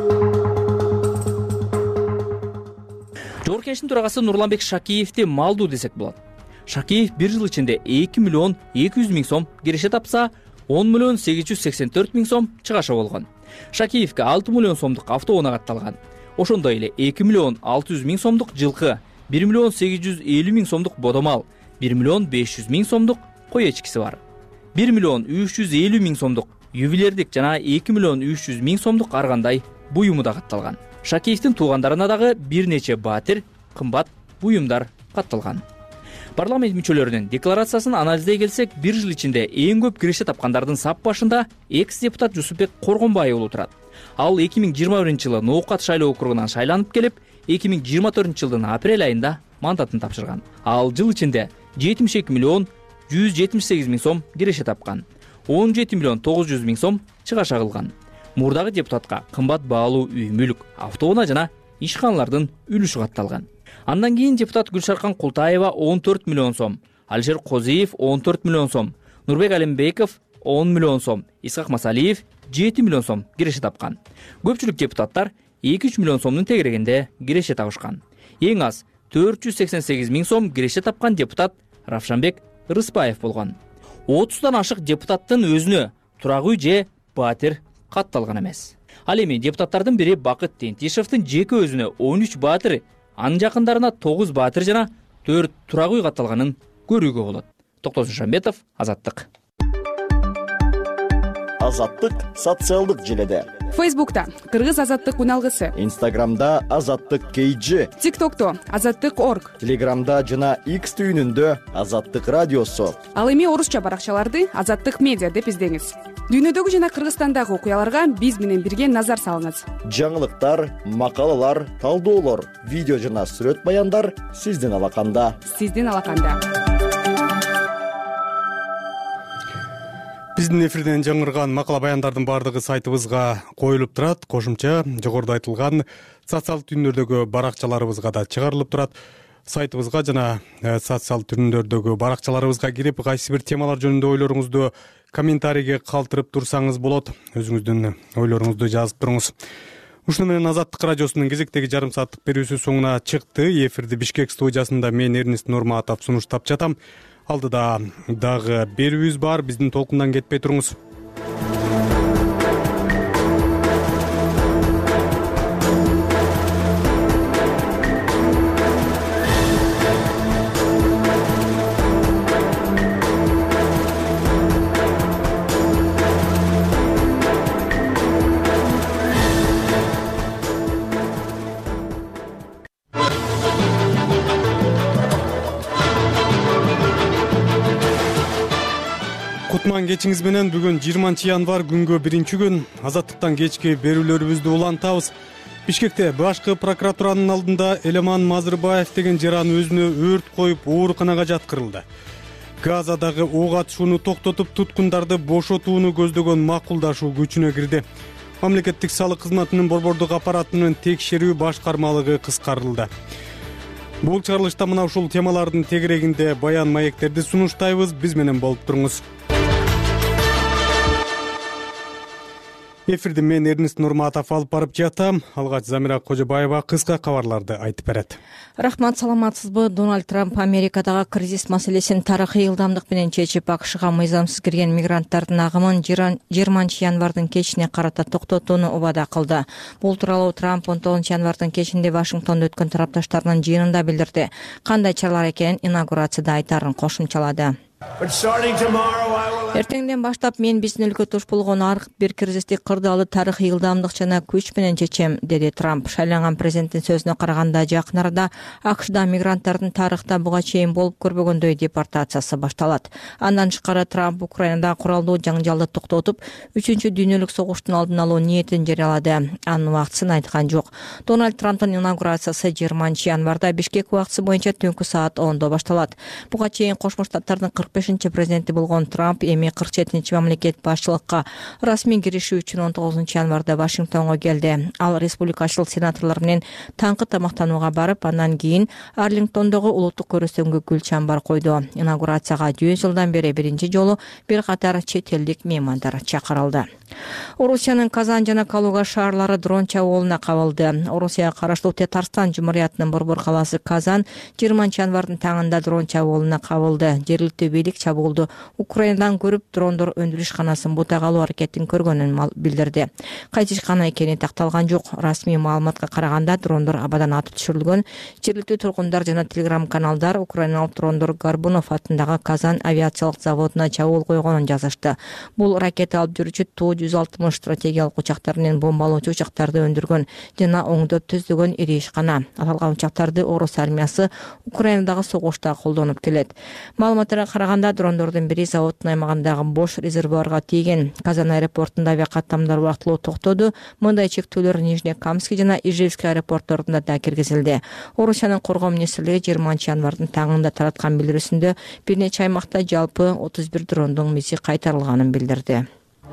Жогорку Кеңештин төрагасы Нурланбек Шакиевди малдуу десек болот. Шакиев бир жыл ичинде 2,200,000 сом киреше тапса, 10,884,000 сом чыгаша болгон. Шакиевке 6 миллион сомдук автоунаа катталган. Ошондой эле 2,600,000 сомдук жылкы, 1,850,000 сомдук бодомал, 1,500,000 сомдук кой эчкиси бар. 1,350,000 сомдук ювелирдик жана 2,300,000 сомдук ар кандай буюму да катталган. Шакиевдин туугандарына дагы бир нече батир, кымбат буюмдар катталган. Парламент мүчөлөрүнүн декларациясын анализдей келсек, бир жыл ичинде эң көп киреше тапкандардын сап башында экс-депутат Жусупбек Коргонбай уулу турат. Ал 2021 жылы Ноокат шайлоо округунан шайланып келип, 2024 жылдын апрель айында мандатын тапшырган. Ал жыл ичинде 72,178,000 сом киреше тапкан. 17,900,000 сом чыгаша кылган. Мурдагы депутатка кымбат баалуу үй мүлк, автоунаа жана ишканалардын үлүшү катталган. Андан кийин депутат Гүлшаркан Култаева 14 миллион сом, Алишер Козиев 14 миллион сом, Нурбек Алимбеков 10 миллион сом, Исхак Масалиев 7 миллион сом киреше тапкан. Көпчүлүк депутаттар 2-3 миллион сомдун тегерегинде киреше табышкан. Эң аз 488,000 сом киреше тапкан депутат Равшанбек Рыспаев болгон. 30дан ашык депутаттын өзүнө турак үй же батир катталган эмес. Ал эми депутаттардын бири Бакыт Тентишевдин жеке өзүнө 13 батир, анын жакындарына 9 батир жана 4 турак үй катталганын көрүүгө болот. Токтосун Шамбетов, Азаттык. Азаттык социалдык желеде. Фейсбукта Кыргыз Азаттык уналгысы. Инстаграмда Азаттык KG. ТикТокто Азаттык.org. Телеграмда жана X түйүнүндө Азаттык радиосу. Ал эми орусча баракчаларды Азаттык медиа деп издеңиз. Дүйнөдөгү жана Кыргызстандагы окуяларга биз менен бирге назар салыңыз. Жаңылыктар, макалалар, талдоолор, видео жана сүрөт баяндар сиздин алаканда. Биздин эфирден жаңырган макала баяндардын бардыгы сайтыбызга коюлуп турат. Кошумча жогоруда айтылган социалдык түйүндөрдөгү баракчаларыбызга да чыгарылып турат. сайтыбызга жана социалдык түрүндөрдөгү баракчаларыбызга кирип кайсы бир темалар жөнүндө ойлоруңузду комментарийге калтырып турсаңыз болот. Өзүңүздүн ойлоруңузду жазып туруңуз. Ушуну менен Азаттык радиосунун кезектеги жарым сааттык берүүсү соңуна чыкты. Эфирди Бишкек студиясында мен Эрнест Нурматов сунуштап жатам. Алдыда дагы берүүбүз бар. Биздин толкундан кетпей туруңуз. Кутман кечиңиз менен бүгүн 20 январь күнгө 1-күн Азаттыктан кечки берүүлөрүбүздү улантабыз. Бишкекте башкы прокуратуранын алдында Элеман Мазырбаев деген жаран өзүнө өрт коюп ооруканага жаткырылды. Газадагы ок атышууну токтотуп, туткундарды бошотууну көздөгөн макулдашуу күчүнө кирди. Мамлекеттик салык кызматынын борбордук аппаратынын текшерүү башкармалыгы кыскартылды. Бул чыгарылышта мына ушул темалардын тегерегинде баян маектерди сунуштайбыз. Биз менен болуп туруңуз. Эфирди мен Эрнест Нурматов алып барып жатам. Алгач Замира Кожобаева кыска кабарларды айтып берет. Рахмат, саламатсызбы? Дональд Трамп Америкадагы кризис маселесин тарыхый ылдамдык менен чечип, АКШга мыйзамсыз кирген мигранттардын агымын 20 январдын кечине карата токтотууну убада кылды. Бул тууралуу Трамп 19 январдын кечинде Вашингтондо өткөн тарапташтарынын жыйынында билдирди. Кандай чаралар экенин инаугурацияда айтарын кошумчалады. Эртеңден баштап мен биздин өлкө туш болгон ар бир кризисти кырдаалы тарыхый ылдамдык жана күч менен чечем, деди Трамп. Шайланган президенттин сөзүнө караганда, жакын арада АКШда мигранттардын тарыхта буга чейин болуп көрбөгөндөй депортациясы башталат. Андан тышкары Трамп Украинада куралдуу жаңжалды токтотуп, 3-дүйнөлүк согуштун алдын алуу ниетин жарыялады. Анын убактысын айткан жок. Дональд Трамптын инаугурациясы 20 январда Бишкек убактысы боюнча түнкү саат 10-до башталат. Буга чейин Кошмо Штаттардын 45-чи президенти болгон Трамп эми 47-чи мамлекет башчылыкка расмий киришүү үчүн 19 январда Вашингтонго келди. Ал республикачыл сенаторлор менен таңкы тамактанууга барып, андан кийин Арлингтондогу улуттук көрөзсөнгө гүл чамбар койду. Инаугурацияга 100 жылдан бери биринчи жолу бир катар чет элдик меймандар чакырылды. Орусиянын Казан жана Калуга шаарлары дрон чабуулуна кабылды. Орусияга караштуу Татарстан Жумуриятынын борбор калаасы Казан 20 январдын таңында дрон чабуулуна кабылды. Жергиликтүү бийлик чабуулду Украинадан көрүп, дрондор өндүрүш ишканасын бутак алуу аракетин көргөнүн билдирди. Кайсы ишкана экени такталган жок. Расмий маалыматка караганда, дрондор абадан атып түшүрүлгөн. Жергиликтүү тургундар жана телеграм-каналдар украиналык дрондор Горбунов атындагы Казан авиациялык заводуна чабуул койгонун жазышты. Бул ракета алып жүрүүчү Ту-160 стратегиялык учактар менен бомбалоочу учактарды өндүргөн жана оңдоп түздөгөн ири ишкана. Аталган учактарды Орус армиясы Украинадагы согушта колдонуп келет. Маалыматтарга караганда, дрондордун бири заводдун аймагындагы бош резервуарга тийген. Казан аэропортунда авиакаттамдар убактылуу токтоду. Мындай чектөөлөр Нижнекамский жана Ижевский аэропортторунда да киргизилди. Орусиянын коргоо министрлиги 20 январдын таңында тараткан билдирүүсүндө бир нече аймакта жалпы 31 дрондун миси кайтарылганын билдирди.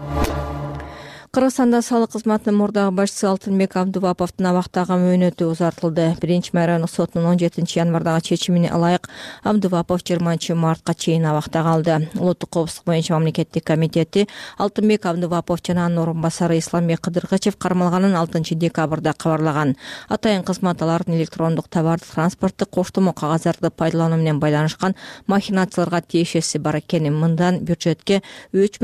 Кыргызстанда салык кызматынын мурдагы башчысы Алтынбек Абдубаповдун абактагы мөөнөтү узартылды. 1-райондук сотунун 17 январдагы чечимине ылайык Абдубапов 20 мартка чейин абакта калды. Улуттук коопсуздук боюнча мамлекеттик комитети Алтынбек Абдубапов жана анын орун басары Исламбек Кыдыргычев кармалганын 6 декабрда кабарлаган. Атайын кызмат алардын электрондук товардык транспорттук коштомо кагаздарды пайдалануу менен байланышкан махинацияларга тиешеси бар экенин, мындан бюджетке 3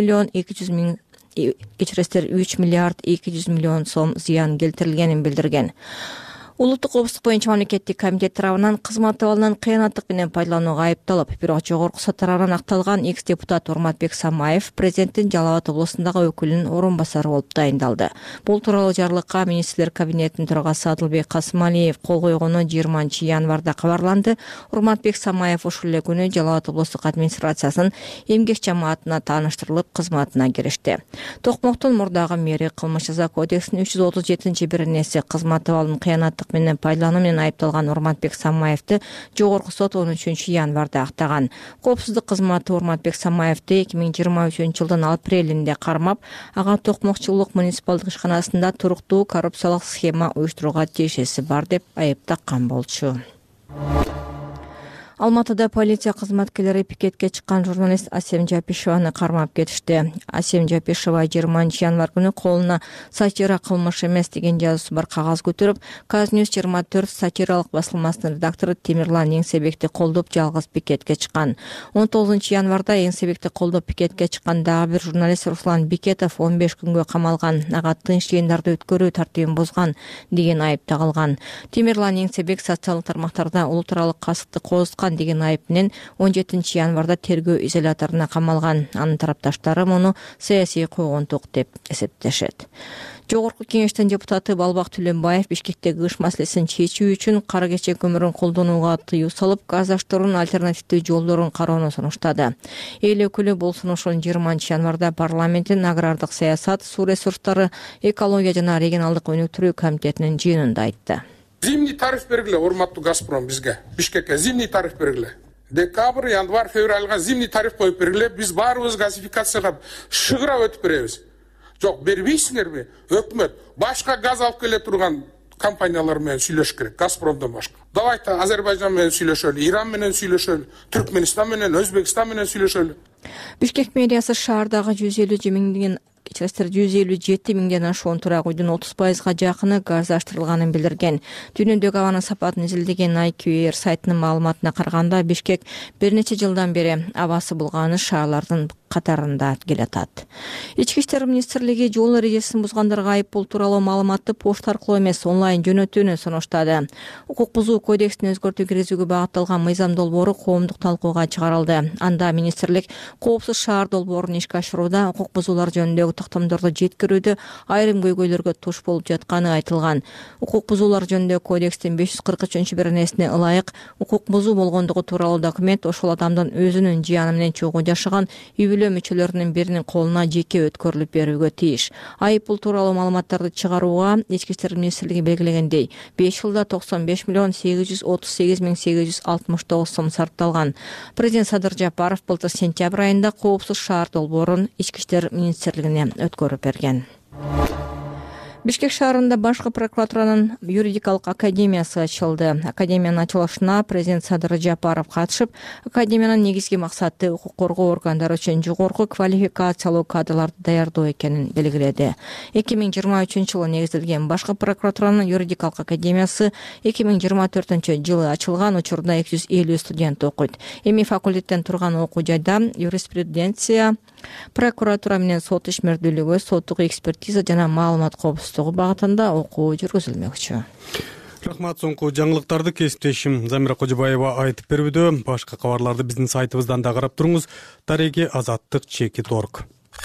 миллиард 200 миллион сом зыян келтирилгенин билдирген. Улуттук коопсуздук боюнча мамлекеттик комитет тарабынан кызмат абалынан кыянаттык менен пайдаланууга айыпталып, бирок жогорку сот тарабынан акталган экс-депутат Урматбек Самаев президенттин Жалал Абад облусундагы өкүлүнүн орун басары болуп дайындалды. Бул тууралуу жарлыкка министрлер кабинетинин төрагасы Адылбек Касымалиев кол койгону 20 январда кабарланды. Урматбек Самаев ушул эле күнү Жалал Абад облустук администрациясынын эмгек жамаатына тааныштырылып, кызматына киришти. Токмоктун мурдагы мэри кылмыш жаза кодексинин 337-беренеси кызмат абалын кыянаттык менен пайдалануу менен айыпталган Урматбек Самаевди жогорку сот 13 январда актаган. Коопсуздук кызматы Урматбек Самаевди 2023-жылдын апрелинде кармап, ага токмокчулук муниципалдык ишканасында туруктуу коррупциялык схема уюштурууга тиешеси бар деп айыптаган болчу. Алматыда полиция кызматкерлери пикетке чыккан журналист Асем Жапишеваны кармап кетишти. Асем Жапишева 20 январь күнү колуна сатира кылмыш эмес деген жазуусу бар кагаз көтөрүп, Казньюс 24 сатиралык басылмасынын редактору Темирлан Эңсебекти колдоп жалгыз пикетке чыккан. 19 январда Эңсебекти колдоп пикетке чыккан дагы бир журналист Руслан Бекетов 15 күнгө камалган. Ага тынч жыйындарды өткөрүү тартибин бузган деген айып тагылган. Темирлан Эңсебек социалдык тармактарда улуу тууралык касыпты козуткан деген айып менен 17 январда тергөө изоляторуна камалган. Анын тарапташтары муну саясий койгонтук деп эсептешет. Жогорку кеңештин депутаты Балбак Түлөнбаев Бишкектеги кыш маселесин чечүү үчүн кара кечек көмүрүн колдонууга тыюу салып, газ аштыруунун альтернативдүү жолдорун кароону сунуштады. Эл өкүлү бул сунушун 20 январда парламенттин агрардык саясат, суу ресурстары, экология жана регионалдык өнүктүрүү комитетинин жыйынында айтты. Зимний тариф бергиле, урматтуу Газпром бизге, Бишкекке зимний тариф бергиле. Декабрь, январь, февралга зимний тариф коюп бергиле, биз баарыбыз газификацияга шыгырап өтүп беребиз. Жок, бербейсиңерби? Өкмөт башка газ алып келе турган компаниялар менен сүйлөшүш керек, Газпромдон башка. Давайте Азербайжан менен сүйлөшөлү, Иран менен сүйлөшөлү, Түркмөнстан менен, Өзбекстан менен сүйлөшөлү. Бишкек мэриясы шаардагы 157 миңден ашуун турак үйдүн 30%га жакыны газдаштырылганын билдирген. Дүйнөдөгү абанын сапатын изилдеген IQR сайтынын маалыматына караганда, Бишкек бир нече жылдан бери абасы булганы шаарлардын катарында келатат. Ички иштер министрлиги жол эрежесин бузгандарга айып пул тууралуу маалыматты почта аркылуу эмес, онлайн жөнөтүүнү сунуштады. Укук бузуу кодексин өзгөртүү киргизүүгө багытталган мыйзам долбоору коомдук талкууга чыгарылды. Анда министрлик коопсуз шаар долбоорун ишке ашырууда укук бузуулар жөнүндөгү токтомдорду жеткирүүдө айрым көйгөйлөргө туш болуп жатканы айтылган. Укук бузуулар жөнүндөгү кодекстин 543-беренесине ылайык укук бузуу болгондугу тууралуу документ ошол адамдын өзүнүн жыяны менен чогуу жашаган үй-бүлө мүчөлөрүнүн биринин колуна жеке өткөрүлүп берүүгө тийиш. Айып пул тууралуу маалыматтарды чыгарууга Ички иштер министрлиги белгилегендей 5 жылда 95,838,869 сом сарпталган. Президент Садыр Жапаров былтыр сентябрь айында коопсуз шаар долбоорун Ички иштер министрлигине өткөрүп берген. Бишкек шаарында башкы прокуратуранын юридикалык академиясы ачылды. Академиянын ачылышына президент Садыр Жапаров катышып, академиянын негизги максаты укук коргоо органдары үчүн жогорку квалификациялуу кадрларды даярдоо экенин белгиледи. 2023-жылы негизделген башкы прокуратуранын юридикалык академиясы 2024-жылы ачылган, учурда 250 студент окуйт. Эми факультеттен турган окуу жайда юриспруденция, прокуратура менен сот ишмердүүлүгү, соттук экспертиза жана маалымат коопсуздугу багытында окуу жүргүзүлмөкчү. Рахмат, соңку жаңылыктарды кесиптешим Замира Кожобаева айтып берүүдө. Башка кабарларды биздин сайтыбыздан да карап туруңуз. Дареги Азаттык.org.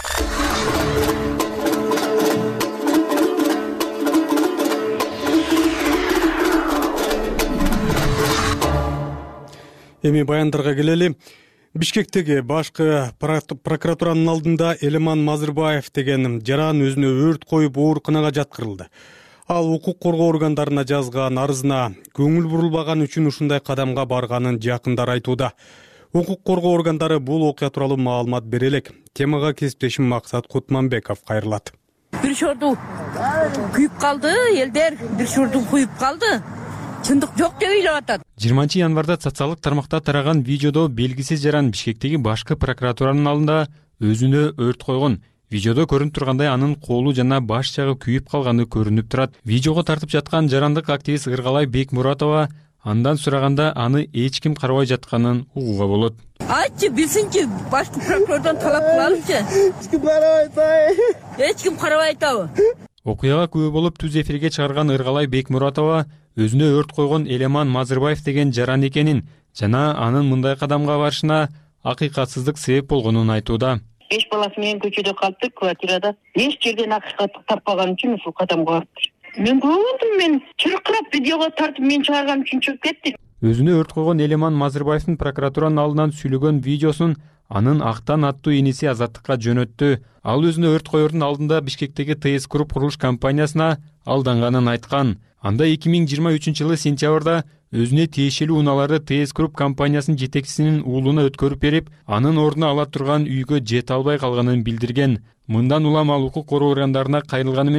Эми баяндарга келели. Бишкектеги башкы прокуратуранын алдында Элеман Мазырбаев деген жаран өзүнө өрт коюп ооруканага жаткырылды. Ал укук коргоо органдарына жазган арызына көңүл бурулбаган үчүн ушундай кадамга барганын жакындары айтууда. Укук коргоо органдары бул окуя тууралуу маалымат бере элек. Темага кесиптешим Максат Кутманбеков кайрылат. Бир шорду күйүп калды, элдер бир шорду күйүп калды. Чындык жок деп ойлоп атат. 20 январда социалдык тармакта тараган видеодо белгисиз жаран Бишкектеги башкы прокуратуранын алдында өзүнө өрт койгон. Видеодо көрүнүп тургандай анын колу жана баш жагы күйүп калганы көрүнүп турат. Видеого тартып жаткан жарандык активист Ыргалай Бекмуратова андан сураганда аны эч ким карабай жатканын угууга болот. Айтчы, билсинчи, башкы прокурордон талап кылалычы. Эч ким карабай атабы. Эч ким карабай атабы. Окуяга күбө болуп түз эфирге чыгарган Ыргалай Бекмуратова өзүнө өрт койгон Элеман Мазырбаев деген жаран экенин жана анын мындай кадамга барышына акыйкатсыздык себеп болгонун айтууда. 5 баласы менен көчөдө калыптыр, квартирада. Эч жерден акыйкатты таппаган үчүн ушул кадамга барыптыр. Мен көрдүм, мен чыркырап видеого тартып мен чыгарган үчүн чыгып кетти. Өзүнө өрт койгон Элеман Мазырбаевдин прокуратуранын алдынан сүйлөгөн видеосун анын Актан аттуу иниси Азаттыкка жөнөттү. Ал өзүнө өрт коердун алдында Бишкектеги ТС Групп курулуш компаниясына алданганын айткан. Анда 2023-жылы сентябрда өзүнө тиешелүү унааларды ТС Групп компаниясынын жетекчисинин уулуна өткөрүп берип, анын ордуна ала турган үйгө жете албай калганын билдирген. Мындан улам ал укук коргоо органдарына кайрылганы менен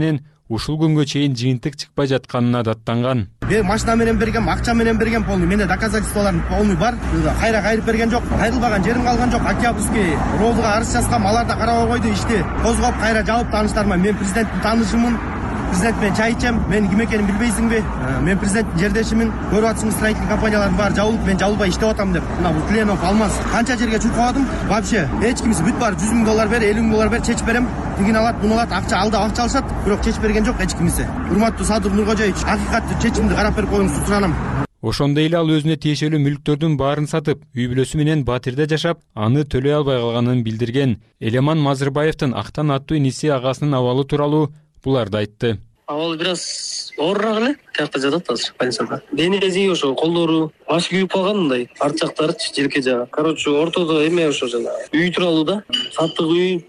ушул күнгө чейин жыйынтык чыкпай жатканына даттанган. Машина менен берген, акча менен берген полный, менде доказательстволорум полный бар. Кайра кайрып берген жок, кайрылбаган жерим калган жок. Октябрьский ровдуга арыз жазгам, алар да карабай койду, ишти козгоп кайра жабып тааныштарыма. Мен президенттин таанышымын. Президент менен чай ичем, мен ким экенин билбейсиңби? Мен президенттин жердешимин. Көрүп атсыңыз, строительный компаниялардын баары жабылып, мен жабылбай иштеп атам деп. Мына бул Кленов, Алмаз канча жерге чуркабадым. Вообще эч кимиси бүт баары $100,000 бер, $50,000 бер, чечип берем. Тигин алат, буну алат, акча алда акча алышат, бирок чечип берген жок эч кимиси. Урматтуу Садыр Нуркожоевич, акыйкаттуу чечимди карап берип коюңузду суранам. Ошондой эле ал өзүнө тиешелүү мүлктөрдүн баарын сатып, үй бүлөсү менен Батирде жашап, аны төлөй албай калганын билдирген. Элеман Мазырбаевдин Актан аттуу иниси агасынын абалы тууралуу буларды айтты. Абалы бир аз оорураак эле, тиякта жатат азыр больницада. Денеси ошо колдору башы күйүп калган, мындай арт жактарычы, желке жагы. Короче, ортодо эме ошо жана үй тууралуу да. Саттык үй,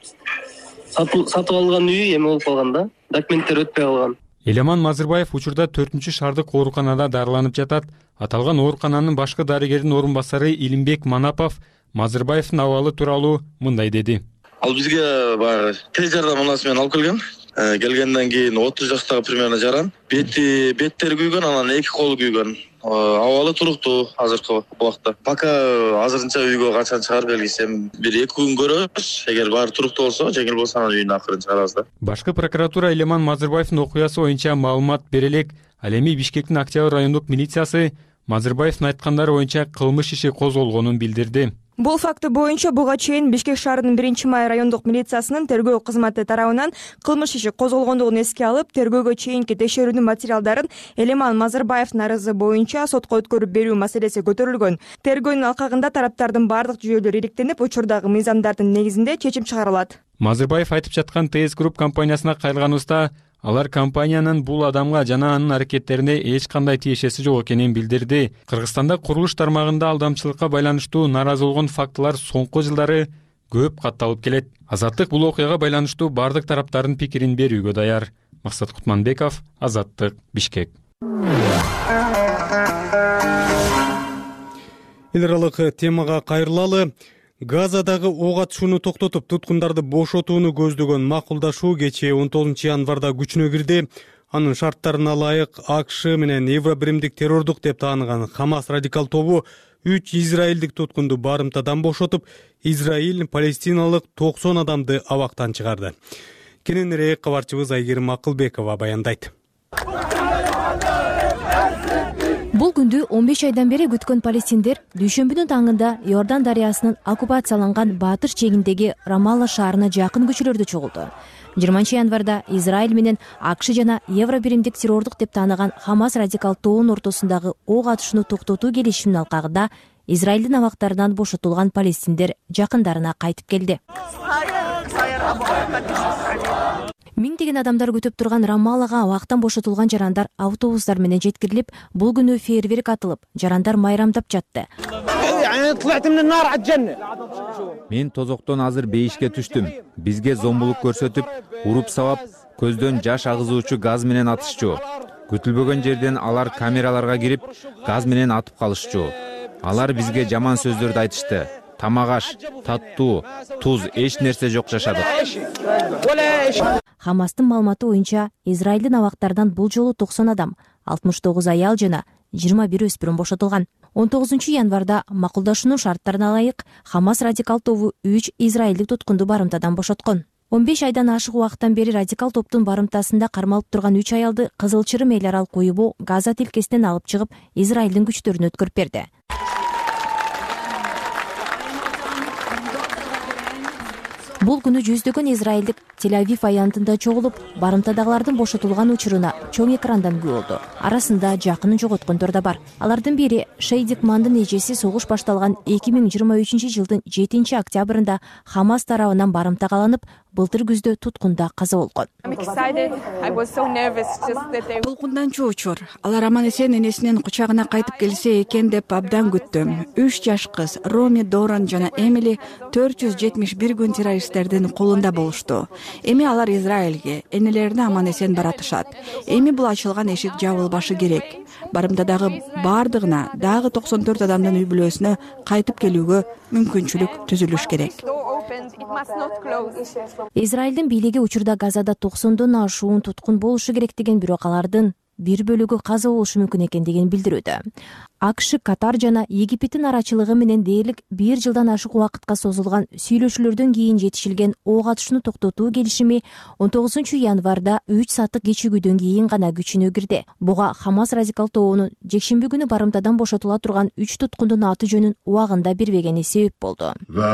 сатып алган үй эме болуп калган да. Документтер өтпөй калган. Элеман Мазырбаев учурда 4-шаардык ооруканада дарыланып жатат. Аталган оорукананын башкы дарыгердин орун басары Илимбек Манапов Мазырбаевдин абалы тууралуу мындай деди. Ал бизге баягы тез жардам унасы менен алып келген. Келгенден кийин 30 жаштагы примерно жаран. Беттери күйгөн, анан эки колу күйгөн. Абалы туруктуу азыркы убакта. Пока азырынча үйгө качан чыгарып белгисем, 1-2 күн көрөбүз. Эгер баары туруктуу болсо, жеңил болсо анан үйүнө акырын чыгарабыз да. Башкы прокуратура Элеман Мазырбаевдин окуясы боюнча маалымат бере элек. Ал эми Бишкектин Октябрь райондук милициясы Мазырбаевдин айткандары боюнча кылмыш иши козголгонун билдирди. Бул факты боюнча буга чейин Бишкек шаарынын 1-май райондук милициясынын тергөө кызматы тарабынан кылмыш иши козголгондугун эске алып, тергөөгө чейинки текшерүүнүн материалдарын Элеман Мазырбаевдин арызы боюнча сотко өткөрүп берүү маселеси көтөрүлгөн. Тергөөнүн алкагында тараптардын бардык жүйөлөрү иликтенип, учурдагы мыйзамдардын негизинде чечим чыгарылат. Мазырбаев айтып жаткан ТС Групп компаниясына кайрылганыбызда алар компаниянын бул адамга жана анын аракеттерине эч кандай тиешеси жок экенин билдирди. Кыргызстанда курулуш тармагында алдамчылыкка байланыштуу нааразы болгон фактылар соңку жылдары көп катталып келет. Азаттык бул окуяга байланыштуу бардык тараптардын пикирин берүүгө даяр. Максат Кутманбеков, Азаттык, Бишкек. Эл аралык темага кайрылалы. Газадагы ок атышууну токтотуп, туткундарды бошотууну көздөгөн макулдашуу кечээ 19 январда күчүнө кирди. Анын шарттарына ылайык АКШ менен Евробиримдик террордук деп тааныган Хамас радикал тобу 3 израилдик туткунду барымтадан бошотуп, Израиль палестиналык 90 адамды абактан чыгарды. Кененирээк кабарчыбыз Айгерим Акылбекова баяндайт. Бул күндү 15 айдан бери күткөн палестиндер дүйшөмбүнүн таңында Иордан дарыясынын оккупацияланган Батыр чегиндеги Рамалла шаарына жакын көчөлөрдө чогулду. 20 январда Израиль менен АКШ жана Евробиримдик террордук деп тааныган Хамас радикал тобунун ортосундагы ок атышууну токтотуу келишиминин алкагында Израилдин абактарынан бошотулган палестиндер жакындарына кайтып келди. Миңдеген адамдар күтүп турган Рамаллага абактан бошотулган жарандар автобустар менен жеткирилип, бул күнү фейерверк атылып, жарандар майрамдап жатты. Мен тозоктон азыр бейишке түштүм. Бизге зомбулук көрсөтүп, уруп сабап, көздөн жаш агызуучу газ менен атышчу. Күтүлбөгөн жерден алар камераларга кирип, газ менен атып калышчу. Алар бизге жаман сөздөрдү айтышты. Тамагаш, таттуу, туз, эч нерсе жок жашадык. Хамастын маалыматы боюнча, Израилдин абактарынан бул жолу 90 адам, 69 аял жана 21 өспүрүм бошотулган. 19 январда макулдашуунун шарттарына ылайык Хамас радикал тобу 3 израилдик туткунду барымтадан бошоткон. 15 айдан ашык убакыттан бери радикал топтун барымтасында кармалып турган 3 аялды Кызыл Чырым эл аралык уюму Газа тилкесинен алып чыгып, Израилдин күчтөрүнө өткөрүп берди. Бул күнү жүздөгөн израилдик Тель-Авив аянтында чогулуп, барымтадагылардын бошотулган учуруна чоң экрандан күбө болду. Арасында жакынын жоготкондор да бар. Алардын бири Шейдик Мандын эжеси согуш башталган 2023 жылдын 7 октябрында Хамас тарабынан барымта каланып, былтыр күздө туткунда каза болгон. Толкундан чоочор. Алар аман эсен энесинин кучагына кайтып келсе экен деп абдан күттүм. 3 жаш кыз Роми, Доран жана Эмили 471 күн террористтердин колунда болушту. Эми алар Израилге, энелерине аман эсен баратышат. Эми бул ачылган эшик жабылбашы керек. Барымтадагы бардыгына дагы 94 адамдын үй бүлөсүнө кайтып келүүгө мүмкүнчүлүк түзүлүш керек. Израилдин бийлиги учурда Газада 90дон ашуун туткун болушу керек деген, бирок алардын бир бөлүгү каза болушу мүмкүн экендигин билдирүүдө. АКШ, Катар жана Египеттин арачылыгы менен дээрлик 1 жылдан ашык убакытка созулган сүйлөшүүлөрдөн кийин жетишилген ок атышууну токтотуу келишими 19 январда 3 сааттык кечигүүдөн кийин гана күчүнө кирди. Буга Хамас радикал тобунун жекшемби күнү барымтадан бошотула турган 3 туткундун аты жөнүн убагында бербегени себеп болду.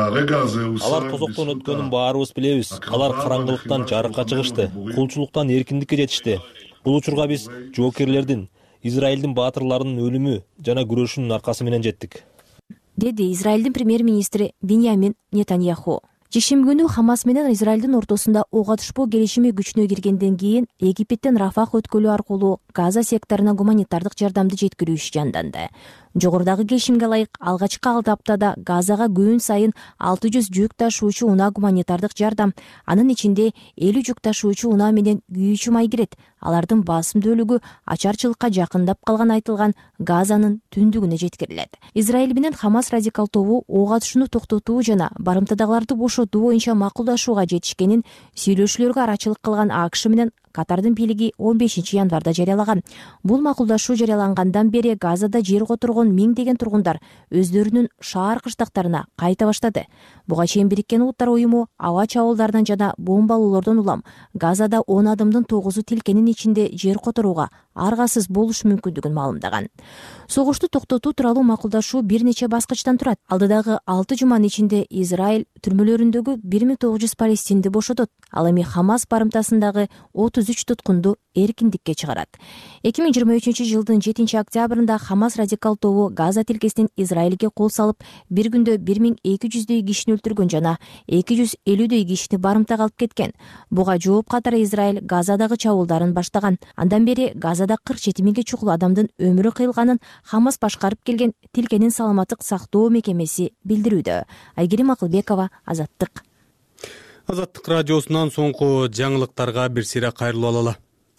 Алар тозоктон өткөнүн баарыбыз билебиз. Алар караңгылыктан жарыкка чыгышты, кулчулуктан эркиндикке жетишти. Бул учурга биз жоокерлердин, Израилдин баатырларынын өлүмү жана күрөшүнүн аркасы менен жеттик, деди Израилдин премьер-министри Биньямин Нетаньяху. Жекшемби күнү Хамас менен Израилдин ортосунда ок атышпоо келишими күчүнө киргенден кийин Египеттен Рафах өткөлү аркылуу Газа секторуна гуманитардык жардамды жеткирүү иши жанданды. Жогорудагы келишимге ылайык алгачкы 6 аптада Газага күн сайын 600 жүк ташуучу унаа гуманитардык жардам, анын ичинде 50 жүк ташуучу унаа менен күйүүчү май кирет. Алардын басым бөлүгү ачарчылыкка жакындап калган айтылган Газанын түндүгүнө жеткирилет. Израиль менен Хамас радикал тобу ок атышууну токтотуу жана барымтадагыларды бошотуу боюнча макулдашууга жетишкенин сүйлөшүүлөргө арачылык кылган АКШ менен Катардын бийлиги 15 январда жарыялаган. Бул макулдашуу жарыялангандан бери Газада жер которгон миңдеген тургундар өздөрүнүн шаар кыштактарына кайта баштады. Буга чейин Бириккен Улуттар уюму аба чабуулдардан жана бомбалоолордон улам Газада 10 адамдын 9-у тилкенин ичинде жер которууга аргасыз болушу мүмкүндүгүн маалымдаган. Согушту токтотуу тууралуу макулдашуу бир нече баскычтан турат. Алдыдагы 6 жуманын ичинде Израиль түрмөлөрүндөгү 1900 палестинди бошотот. Ал эми Хамас барымтасындагы 33 туткунду эркиндикке чыгарат. 2023 жылдын 7 октябрында Хамас радикал тобу Газа тилкесинен Израилге кол салып, бир күндө 1200дөй кишини өлтүргөн жана 250дөй кишини барымтага алып кеткен. Буга жооп катары Израиль Газадагы чабуулдарын баштаган. Андан бери Газада 47 миңге чукул адамдын өмүрү кыйылганын Хамас башкарып келген тилкенин саламаттык сактоо мекемеси билдирүүдө. Айгерим Акылбекова, Азаттык. Азаттык радиосунан соңку жаңылыктарга бир сыйра кайрылып алалы.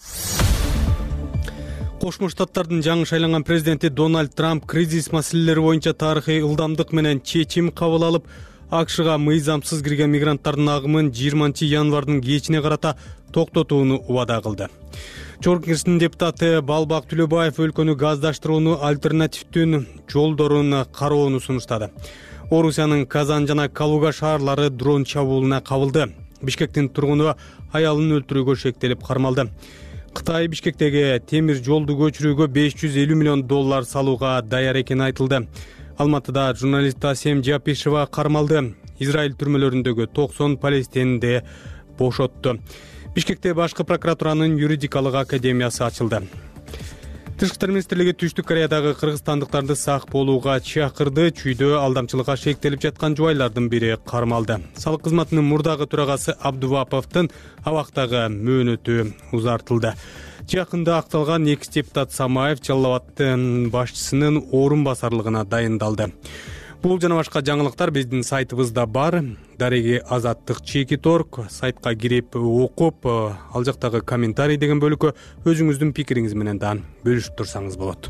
Кошмо Штаттардын жаңы шайланган президенти Дональд Трамп кризис маселелери боюнча тарыхый ылдамдык менен чечим кабыл алып, АКШга мыйзамсыз кирген мигранттардын агымын 20 январдын кечине карата токтотууну убада кылды. Чоркун Кеңештин депутаты Балбак Түлөбаев өлкөнү газдаштырууну альтернативдүү жолдорун кароону сунуштады. Орусиянын Казан жана Калуга шаарлары дрон чабуулуна кабылды. Бишкектин тургуну аялын өлтүрүүгө шектелип кармалды. Кытай Бишкектеги темир жолду көчүрүүгө $550 миллион салууга даяр экени айтылды. Алматыда журналист Асем Жапишева кармалды. Израиль түрмөлөрүндөгү 90 палестинди бошотту. Бишкекте башкы прокуратуранын юридикалык академиясы ачылды. Тышкы иштер министрлиги Түштүк Кореядагы кыргызстандыктарды сак болууга чакырды. Чүйдө алдамчылыкка шектелип жаткан жубайлардын бири кармалды. Салык кызматынын мурдагы төрагасы Абдуваповдун абактагы мөөнөтү узартылды. Жакында акталган экс депутат Самаев Жалал Абаддын башчысынын орун басарлыгына дайындалды. Бул жана башка жаңылыктар биздин сайтыбызда бар. Дареги Азаттык /.org сайтка кирип окуп, ал жактагы комментарий деген бөлүккө өзүңүздүн пикириңиз менен да бөлүшүп турсаңыз болот.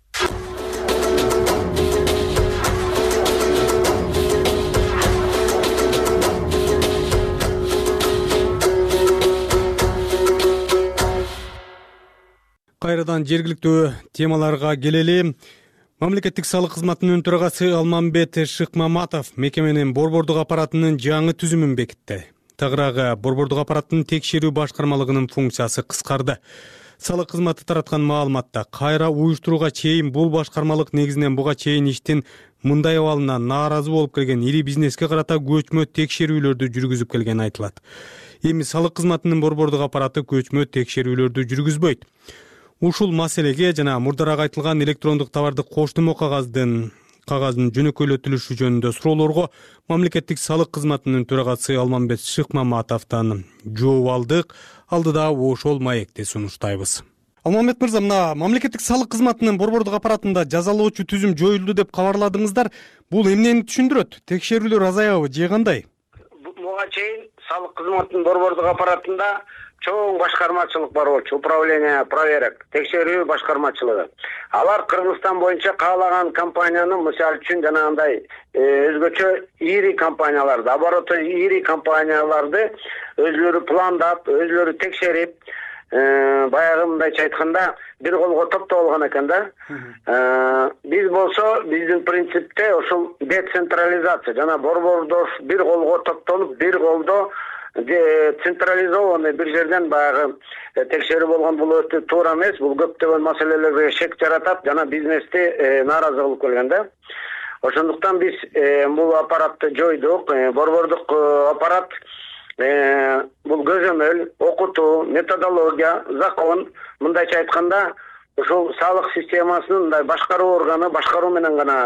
Кайрадан жергиликтүү темаларга келели. Мамлекеттик салык кызматынын төрагасы Алмамбет Шыкмаматов мекеменин борбордук аппаратынын жаңы түзүмүн бекитти. Тагыраагы борбордук аппараттын текшерүү башкармалыгынын функциясы кыскарды. Салык кызматы тараткан маалыматта кайра уюштурууга чейин бул башкармалык негизинен буга чейин иштин мындай абалына нааразы болуп келген ири бизнеске карата көчмө текшерүүлөрдү жүргүзүп келгени айтылат. Эми салык кызматынын борбордук аппараты көчмө текшерүүлөрдү жүргүзбөйт. Ушул маселеге жана мурдараак айтылган электрондук товарды коштумо кагаздын жөнөкөйлөтүлүшү жөнүндө суроолорго мамлекеттик салык кызматынын төрагасы Алмамбет Шыкмаматовдон жооп алдык. Алдыда ошол маекти сунуштайбыз. Алмамбет мырза, мына мамлекеттик салык кызматынын борбордук аппаратында жазалоочу түзүм жоюлду деп кабарладыңыздар. Бул эмнени түшүндүрөт? Текшерүүлөр азаябы же кандай? Буга чейин салык кызматынын борбордук аппаратында чоң башкармачылык бар болчу, управление проверок, текшерүү башкармачылыгы. Алар Кыргызстан боюнча каалаган компанияны, мисалы үчүн жанагындай өзгөчө ири компанияларды, обороты ири компанияларды өзлөрү пландап, өзлөрү текшерип, баягы мындайча айтканда бир колго топтоп алган экен да. Биз болсо биздин принципте ошол децентрализация, жана борбордош бир колго топтолуп, бир колдо централизованный бир жерден баягы текшерүү болгон бул өтө туура эмес. Бул көптөгөн маселелерге шек жаратат, жана бизнести нааразы кылып келген да. Ошондуктан биз бул аппаратты жойдук. Борбордук аппарат бул көзөмөл, окутуу, методология, закон, мындайча айтканда ушул салык системасынын мындай башкаруу органы, башкаруу менен гана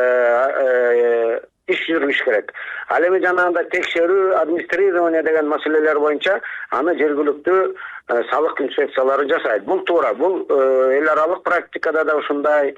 иш жүргүш керек. Ал эми жанагындай текшерүү, администрирование деген маселелер боюнча аны жергиликтүү салык инспекциялары жасайт. Бул туура. Бул эл аралык практикада да ушундай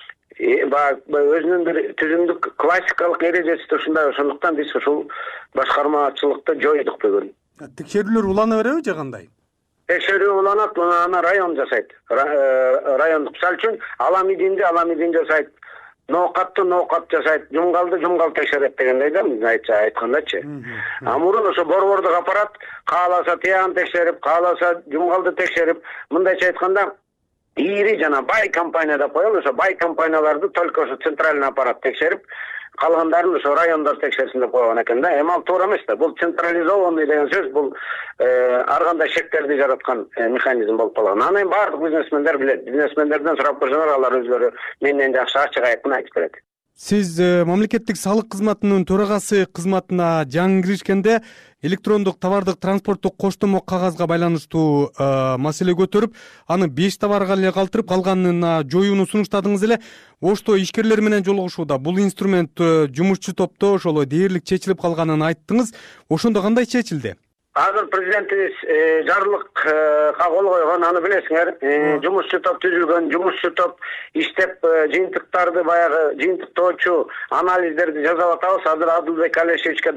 өзүнүн бир түзүмдүк классикалык эрежеси ушундай. Ошондуктан биз ушул башкармачылыкты жойдук бүгүн. Текшерүүлөр улана береби же кандай? Текшерүү уланат, аны район жасайт. Райондук. Мисалы үчүн Аламидинди жасайт. Ноокатты ноокат жасайт, жумгалды жумгал текшерет дегендей да, айткандачы. Мурун ошо борбордук аппарат кааласа тиягын текшерип, кааласа жумгалды текшерип, мындайча айтканда ири жана бай компания деп коелу, ошо бай компанияларды только ошо центральный аппарат текшерип, калгандарын ошо райондор текшерсин деп койгон экен да. Эми ал туура эмес да. Бул централизованный деген сөз, бул ар кандай шектерди жараткан механизм болуп калган. Аны баардык бизнесмендер билет. Бизнесмендерден сурап көрсөңөр, алар өзлөрү менден жакшы ачык айкын айтып берет. Сиз мамлекеттик салык кызматынын төрагасы кызматына жаңы киришкенде электрондук товардык транспорттук коштомо кагазга байланыштуу маселе көтөрүп, аны 5 товарга эле калтырып, калганына жоюуну сунуштадыңыз эле. Ошто ишкерлер менен жолугушууда бул инструмент жумушчу топто ошол дээрлик чечилип калганын айттыңыз. Ошондо кандай чечилди? Азыр президентибиз жарлыкка кол койгон, аны билесиңер. Жумушчу топ түзүлгөн, жумушчу топ иштеп жыйынтыктарды, баягы жыйынтыктоочу анализдерди жасап атабыз. Азыр Адылбек Алешевичке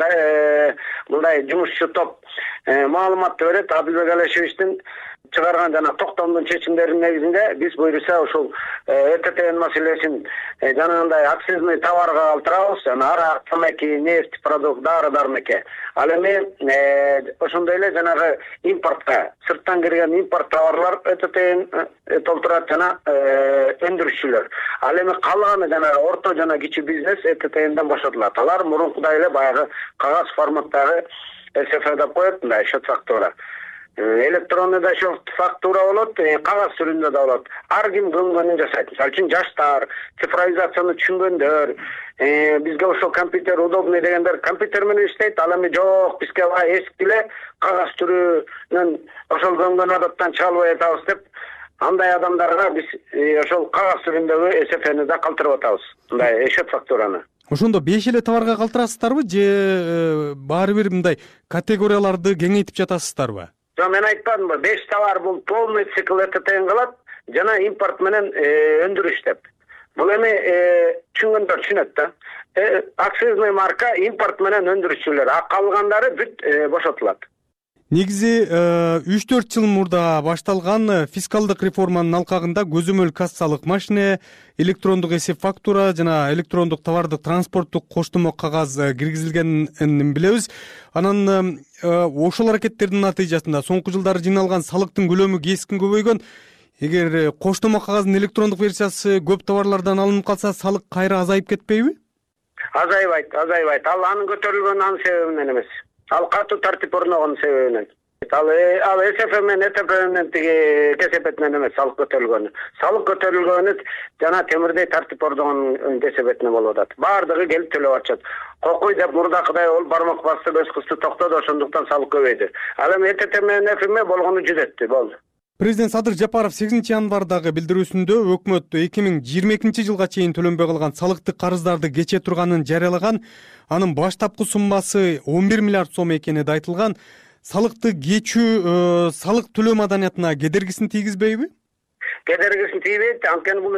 мындай жумушчу топ маалыматты берет. Адылбек Алешевичтин чыгарган жана токтомдун чечимдеринин негизинде биз буюрса ошол ЭТТ маселесин жанагындай акцизный товарга калтырабыз. Жана арак, тамаки, нефть, продукт, дары-дармекке. Ал эми ошондой эле жанагы импортко, сырттан кирген импорт товарлар ЭТТ толтурат жана өндүрүшчүлөр. Ал эми калганы жанагы орто жана кичи бизнес ЭТТден бошотулат. Алар мурункудай эле баягы кагаз форматтагы СФ деп коет, мындай счет фактура. Электронный да счет фактура болот, кагаз түрүндө да болот. Ар ким көңгөнүн жасайт. Мисалы үчүн жаштар, цифровизацияны түшүнгөндөр, бизге ошол компьютер удобный дегендер компьютер менен иштейт. Ал эми жок, бизге эски эле кагаз түрүнөн ошол көңгөн адаттан чыга албай атабыз деп, андай адамдарга биз ошол кагаз түрүндөгү СФны да калтырып атабыз. Мындай счет фактураны. Ошондо 5 эле товарга калтырасыздарбы же баары бир мындай категорияларды кеңейтип жатасыздарбы? Жок, мен айтпадымбы, 5 товар бул полный цикл ЭТТн кылат, жана импорт менен өндүрүш деп. Бул эми түшүнгөндөр түшүнөт да. Акцизный марка импорт менен өндүрүшчүлөр, а калгандары бүт бошотулат. Негизи 3-4 жыл мурда башталган фискалдык реформанын алкагында көзөмөл кассалык машине, электрондук эсеп фактура жана электрондук товардык транспорттук коштомо кагаз киргизилгенин билебиз. Анан ошол аракеттердин натыйжасында соңку жылдары жыйналган салыктын көлөмү кескин көбөйгөн. Эгер коштомо кагаздын электрондук версиясы көп товарлардан алынып калса, салык кайра азайып кетпейби? Азайбайт. Ал анын көтөрүлгөнүнүн себеби менен эмес. Ал катуу тартип орногон себебинен. Ал СФ менен ЭТП менен тиги кесепетинен эмес салык көтөрүлгөнү. Салык көтөрүлгөнү жана темирдей тартип орногон кесепетинен болуп атат. Баардыгы келип төлөп атышат. Кокуй деп мурдакыдай болуп бармак басты, өз кызды токтоду, ошондуктан салык көбөйдү. Ал эми ЭТТ менен ФМ болгону жүзөттү, болду. Президент Садыр Жапаров 8 январдагы билдирүүсүндө өкмөт 2022 жылга чейин төлөнбөй калган салыктык карыздарды кече турганын жарыялаган. Анын баштапкы суммасы 11 миллиард сом экени да айтылган. Салыкты кечүү салык төлөө маданиятына кедергисин тийгизбейби? кедергисин тийбейт. Анткени бул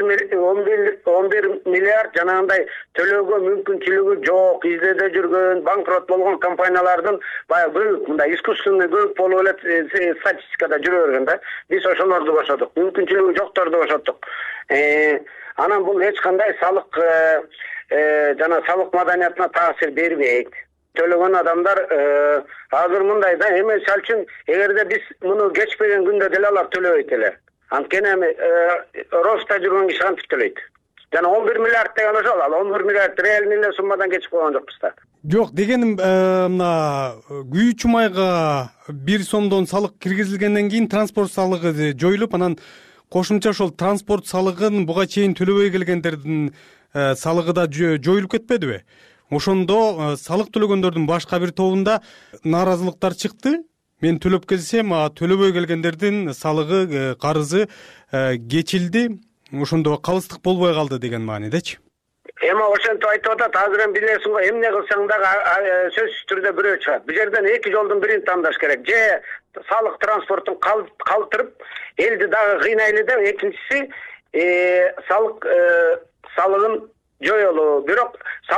11 миллиард жанагындай төлөөгө мүмкүнчүлүгү жок, издеде жүргөн, банкрот болгон компаниялардын баягы көп мындай искусственный көп болуп эле статистикада жүрө берген да. Биз ошолорду бошодук, мүмкүнчүлүгү жокторду бошоттук. Анан бул эч кандай салык жана салык маданиятына таасир бербейт. Төлөгөн адамдар азыр мындай да, эми мисалы үчүн эгерде биз муну кечпеген күндө деле алар төлөбөйт эле. Анткени эми роста жүргөн киши кантип төлөйт? Жана 11 миллиард деген ошол, ал 11 миллиард реальный эле суммадан кечип койгон жокпуз да. Жок, дегеним мына күйүүчү майга 1 сомдон салык киргизилгенден кийин транспорт салыгы жоюлуп, анан кошумча ошол транспорт салыгын буга чейин төлөбөй келгендердин салыгы да жоюлуп кетпедиби? Ошондо салык төлөгөндөрдүн башка бир тобунда нааразылыктар чыкты. Мен төлөп келсем, төлөбөй келгендердин салыгы, карызы кечилди. Ошондо калыстык болбой калды деген маанидечи. Эми ошентип айтып атат, азыр эми билесиң го, эмне кылсаң дагы сөзсүз түрдө бирөө чыгат. Бул жерден эки жолдун бирин тандаш керек. Же салык транспортун калтырып, элди дагы кыйнайлы деп, экинчиси салыгын жоюлуу. Бирок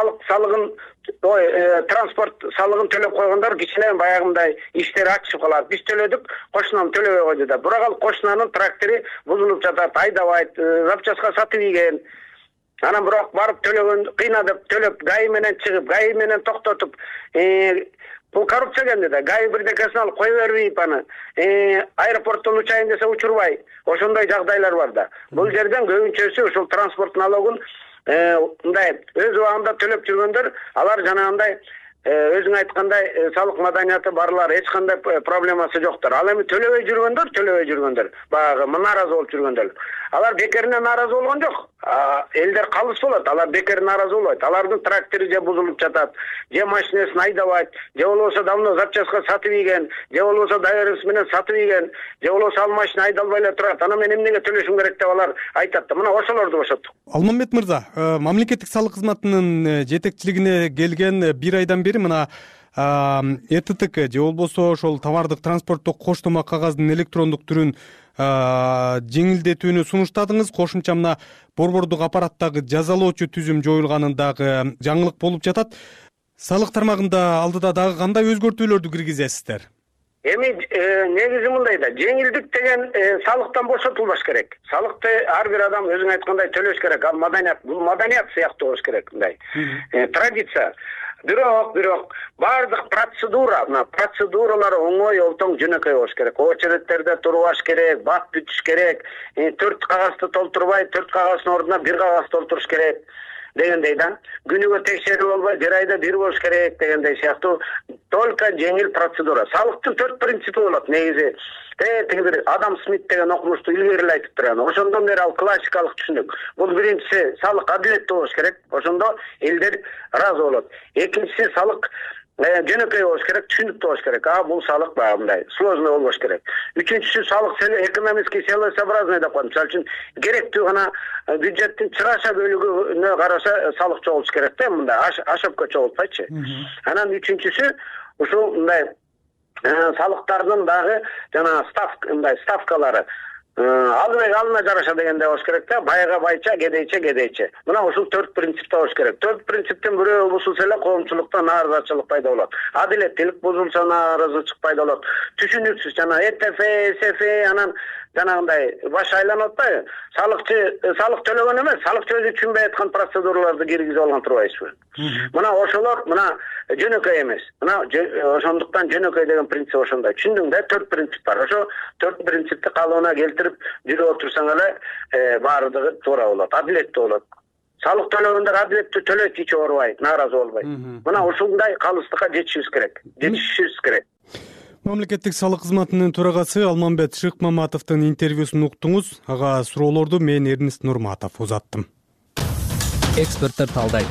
транспорт салыгын төлөп койгондор кичине баягындай иштери ачышып калат. Биз төлөдүк, кошунам төлөбөй койду да. Бирок ал кошунанын трактори бузулуп жатат, айдабайт, запчастка сатып ийген. Анан бирок барып төлөгөн, кыйнадып төлөп, ГАИ менен чыгып, ГАИ менен токтотуп, бул коррупция кенде да. ГАИ бирдекесин алып кое бербейт аны. Аэропорттон учайын десе учурбай. Ошондой жагдайлар бар да. Бул жерден көбүнчөсү ушул транспорт налогун мындай өз убагында төлөп жүргөндөр, алар жанагындай өзүң айткандай салык маданияты барлар, эч кандай проблемасы жоктор. Ал эми төлөбөй жүргөндөр, баягы нааразы болуп жүргөндөр. Алар бекерине нааразы болгон жок. Элдер калыс болот, алар бекер нааразы болбойт. Алардын трактору же бузулуп жатат, же машинесин айдабайт, же болбосо давно запчастка сатып ийген, же болбосо доверенность менен сатып ийген, же болбосо ал машина айдалбай эле турат. Ана мен эмнеге төлөшүм керек деп алар айтат да. Мына ошолорду бошоттук. Алмамбет мырза, мамлекеттик салык кызматынын жетекчилигине келген 1 айдан бери мына ЭТТК же болбосо ошол товардык транспорттук коштома кагаздын электрондук түрүн жеңилдетүүнү сунуштадыңыз. Кошумча мына борбордук аппараттагы жазалоочу түзүм жоюлганын дагы жаңылык болуп жатат. Салык тармагында алдыда дагы кандай өзгөртүүлөрдү киргизесиздер? Эми негизи мындай да, жеңилдик деген салыктан бошотулбаш керек. Салыкты ар бир адам өзүң айткандай төлөш керек. Ал маданият сыяктуу болуш керек, мындай традиция. Бирок бардык процедуралар оңой, олтоң, жөнөкөй болуш керек. Очередтерде турбаш керек, бат бүтүш керек, 4 кагазды толтурбай, 4 кагаздын ордуна 1 кагаз толтуруш керек дегендей да. Күнүгө текшерүү болбой, 1 айда 1 болуш керек дегендей сыяктуу только жеңил процедура. Салыктын 4 принципи болот негизи. Тиги бир Адам Смит деген окумушту илгери эле айтып турган. Ошондон бери ал классикалык түшүнүк. Бул биринчиси, салык адилеттүү болуш керек. Ошондо элдер ыраазы болот. Экинчиси, салык жөнөкөй болуш керек, түшүнүктүү болуш керек. Бул салык баягындай сложный болбош керек. Үчүнчүсү, салык экономический целесообразный деп коет. Мисалы үчүн керектүү гана бюджеттин чыгаша бөлүгүнө караша салык чогултуш керек да, мындай ашөпкө чогултпайчы. Анан үчүнчүсү ушул мындай салыктардын дагы жана ставкалары алына жараша дегенде болуш керек да, байга байча, кедейче. Мына ушул 4 принципте болуш керек. 4 принциптен бирөө бузулса эле коомчулукта нааразычылык пайда болот. Адилеттүүлүк бузулса нааразычылык пайда болот. Түшүнүксүз жана ЭТФ, СФ анан жанагындай баш айланып атпайбы? Салык төлөгөн эмес, салык өзү түшүнбөй аткан процедураларды киргизип алган турбайсызбы? Мына ошолор жөнөкөй эмес. Мына ошондуктан жөнөкөй деген принцип ошондой. Түшүндүң да, 4 принцип бар. Ошо 4 принципти калыбына келтирип жүрүп отурсаң эле баардыгы туура болот, адилеттүү болот. Салык төлөгөндөр адилеттүү төлөйт, эч оорубай, нааразы болбой. Мына ушундай калыстыкка жетишибиз керек. Мамлекеттик салык кызматынын төрагасы Алмамбет Шыкмаматовдун интервьюсун уктуңуз. Ага суроолорду мен Эрнест Нурматов узаттым. Эксперттер талдайт.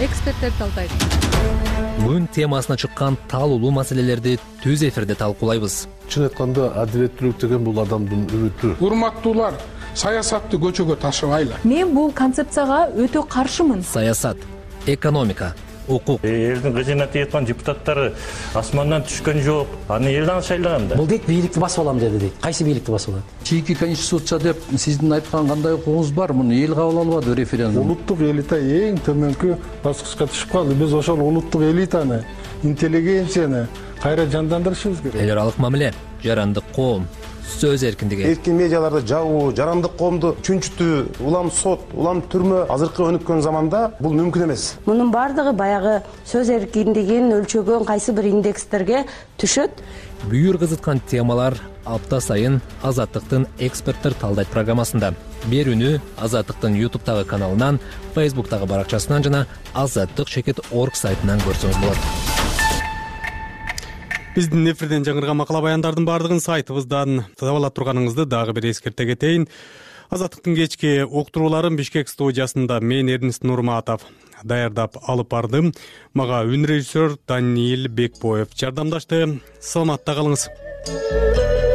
Күн темасына чыккан таалуулуу маселелерди түз эфирде талкуулайбыз. Чын айтканда адилеттүүлүк деген бул адамдын үмүтү. Урматтуулар, саясатты көчөгө ташыбайлы. Мен бул концепцияга өтө каршымын. Саясат, экономика, укук. Элдин кыжына тиеткан депутаттары асмандан түшкөн жок. Аны элдин шайлаган да. Бул дейт бийликти басып алам деди дейт. Кайсы бийликти басып алат? Чийки конституция деп сиздин айткан кандай укугуңуз бар? Муну эл кабыл албады референдум. Улуттук элита эң төмөнкү баскычка түшүп калды. Биз ошол улуттук элитаны, интеллигенцияны кайра жандандырышыбыз керек. Эл аралык мамиле, жарандык коом, сөз эркиндиги. Эркин медиаларды жабуу, жарандык коомду чүнчүтүү, улам сот, улам түрмө азыркы өнүккөн заманда бул мүмкүн эмес. Мунун бардыгы баягы сөз эркиндигин өлчөгөн кайсы бир индекстерге түшөт. Бүйүр кызыткан темалар апта сайын Азаттыктын эксперттер талдайт программасында. Берүүнү Азаттыктын YouTube'тагы каналынан, Facebook'тагы баракчасынан жана azattyk.org сайтынан көрсөңүз болот. Биздин эфирден жаңырган макала баяндардын бардыгын сайтыбыздан таап ала турганыңызды дагы бир эскерте кетейин. Азаттыктын кечки уктурууларын Бишкек студиясында мен Эрнест Нурматов даярдап алып бардым. Мага үн режиссер Даниил Бекбоев жардамдашты. Саламатта калыңыз.